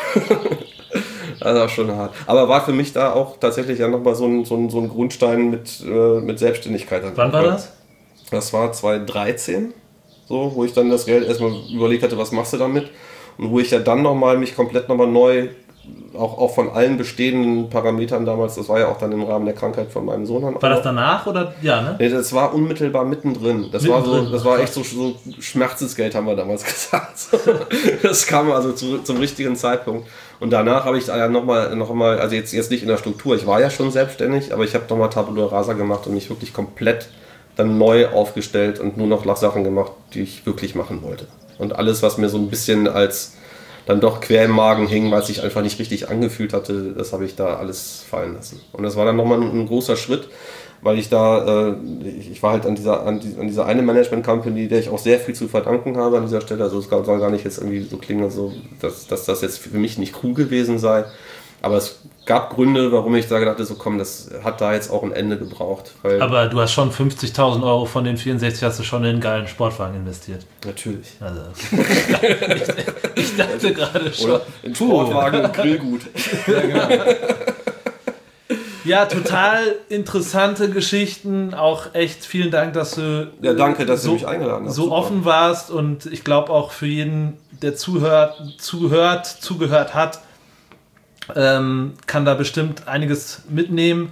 Das war schon hart. Aber war für mich da auch tatsächlich ja nochmal so ein Grundstein mit Selbstständigkeit. Wann war das? Das war 2013, so, wo ich dann das Geld erstmal überlegt hatte, was machst du damit? Und wo ich ja dann mich komplett nochmal neu, auch von allen bestehenden Parametern damals, das war ja auch dann im Rahmen der Krankheit von meinem Sohn. War das danach oder? Ja, ne? Nee, das war unmittelbar mittendrin. Das war echt so Schmerzensgeld, haben wir damals gesagt. Das kam also zum richtigen Zeitpunkt. Und danach habe ich da ja nochmal, also jetzt nicht in der Struktur, ich war ja schon selbstständig, aber ich habe nochmal Tabula Rasa gemacht und mich wirklich komplett dann neu aufgestellt und nur noch Sachen gemacht, die ich wirklich machen wollte. Und alles, was mir so ein bisschen als dann doch quer im Magen hing, weil es sich einfach nicht richtig angefühlt hatte, das habe ich da alles fallen lassen. Und das war dann nochmal ein großer Schritt, weil ich da, ich war halt an dieser eine Management-Company, der ich auch sehr viel zu verdanken habe an dieser Stelle. Also es soll gar nicht jetzt irgendwie so klingen, so, dass das jetzt für mich nicht cool gewesen sei. Aber es gab Gründe, warum ich da gedacht habe, so komm, das hat da jetzt auch ein Ende gebraucht. Aber du hast schon 50.000 Euro von den 64 hast du schon in einen geilen Sportwagen investiert. Natürlich. Also, ich dachte gerade schon. Oder in Sportwagen und Grillgut. Ja, genau. Ja, total interessante Geschichten. Auch echt vielen Dank, dass du danke, dass du mich eingeladen hast. So offen warst. Und ich glaube auch für jeden, der zugehört hat, kann da bestimmt einiges mitnehmen.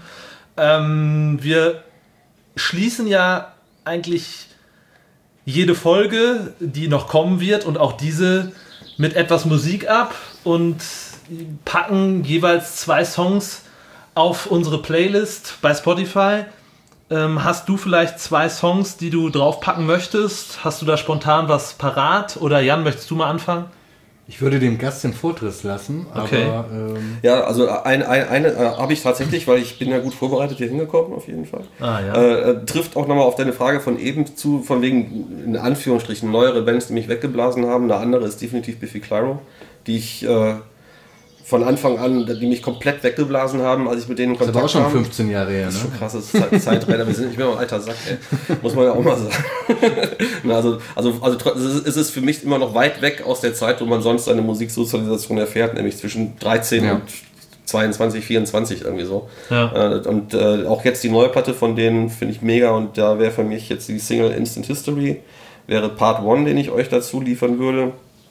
Wir schließen ja eigentlich jede Folge, die noch kommen wird und auch diese mit etwas Musik ab und packen jeweils 2 Songs auf unsere Playlist bei Spotify. Hast du vielleicht 2 Songs, die du draufpacken möchtest? Hast du da spontan was parat? Oder Jan, möchtest du mal anfangen? Ich würde dem Gast den Vortritt lassen, okay. Aber... ja, also eine habe ich tatsächlich, weil ich bin ja gut vorbereitet hier hingekommen, auf jeden Fall. Trifft auch nochmal auf deine Frage von eben zu, von wegen, in Anführungsstrichen, neuere Bands, die mich weggeblasen haben. Eine andere ist definitiv Biffy Clyro, die ich von Anfang an, die mich komplett weggeblasen haben, als ich mit denen in Kontakt kam. Das ist auch schon 15 Jahre her, ne? Das ist schon krasses Zeitrenner. Ich bin auch ein alter Sack, ey. Muss man ja auch mal sagen. also es ist für mich immer noch weit weg aus der Zeit, wo man sonst seine Musiksozialisation erfährt, nämlich zwischen 13 und 22, 24 irgendwie so. Ja. Und auch jetzt die neue Platte von denen finde ich mega und da wäre für mich jetzt die Single Instant History, wäre Part 1, den ich euch dazu liefern würde.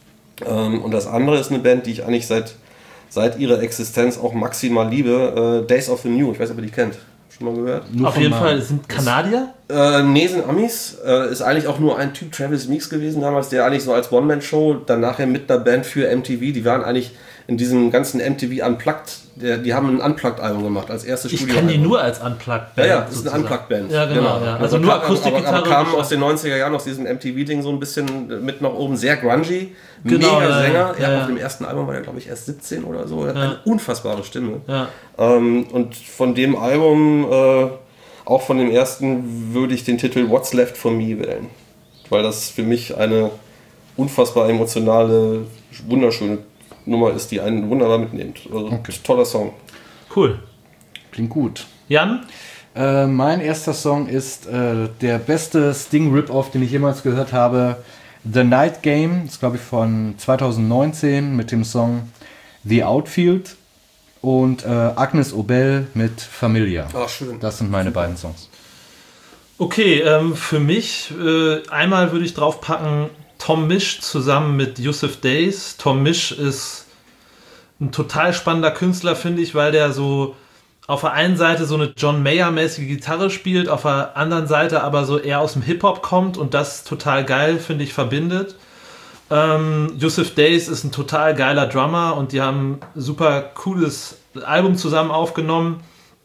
Und das andere ist eine Band, die ich eigentlich seit ihrer Existenz auch maximal liebe, Days of the New. Ich weiß nicht, ob ihr die kennt. Schon mal gehört? Auf jeden Fall. Sind Kanadier? Nee, sind Amis. Ist eigentlich auch nur ein Typ, Travis Meeks gewesen damals, der eigentlich so als One-Man-Show, dann nachher mit einer Band für MTV, die waren eigentlich in diesem ganzen MTV Unplugged, die haben ein Unplugged-Album gemacht, als erstes Studioalbum. Ich kenne die nur als Unplugged-Band. Ja, das ist eine Unplugged-Band. Ja, genau. Ja. Also nur Akustikgitarre. Aber kamen aus den 90er Jahren, aus diesem MTV-Ding so ein bisschen mit nach oben, sehr grungy. Genau, mega Sänger. Auf dem ersten Album war er, glaube ich, erst 17 oder so. Er hat eine unfassbare Stimme. Ja. Und von dem Album, auch von dem ersten, würde ich den Titel What's Left for Me wählen. Weil das für mich eine unfassbar emotionale, wunderschöne Nummer ist, die einen wunderbar mitnimmt. Also toller Song. Cool. Klingt gut. Jan? Mein erster Song ist der beste Sting-Rip-Off, den ich jemals gehört habe. The Night Game, das ist glaube ich von 2019 mit dem Song The Outfield. und Agnes Obel mit Familia. Ach, schön. Das sind meine beiden Songs. Okay, für mich einmal würde ich draufpacken Tom Misch zusammen mit Yusuf Days. Tom Misch ist ein total spannender Künstler, finde ich, weil der so auf der einen Seite so eine John Mayer-mäßige Gitarre spielt, auf der anderen Seite aber so eher aus dem Hip-Hop kommt und das total geil, finde ich, verbindet. Yusuf Days ist ein total geiler Drummer und die haben ein super cooles Album zusammen aufgenommen.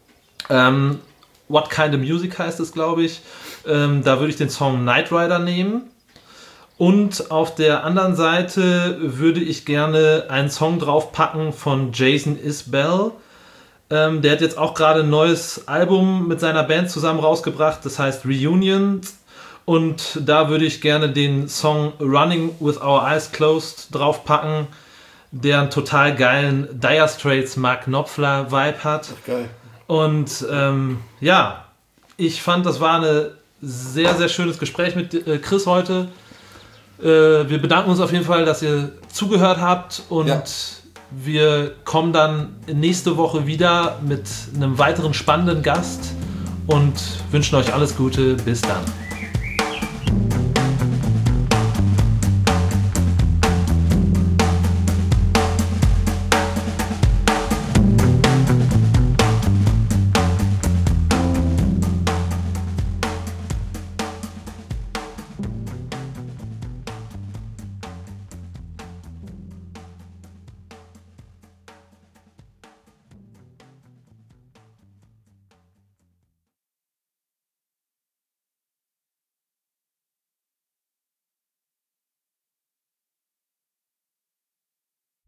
What Kind of Music heißt es, glaube ich. Da würde ich den Song Knight Rider nehmen. Und auf der anderen Seite würde ich gerne einen Song draufpacken von Jason Isbell. Der hat jetzt auch gerade ein neues Album mit seiner Band zusammen rausgebracht, das heißt Reunion. Und da würde ich gerne den Song Running with Our Eyes Closed draufpacken, der einen total geilen Dire Straits Mark Knopfler Vibe hat. Geil. Und ja, ich fand, das war ein sehr, sehr schönes Gespräch mit Chris heute. Wir bedanken uns auf jeden Fall, dass ihr zugehört habt und wir kommen dann nächste Woche wieder mit einem weiteren spannenden Gast und wünschen euch alles Gute. Bis dann.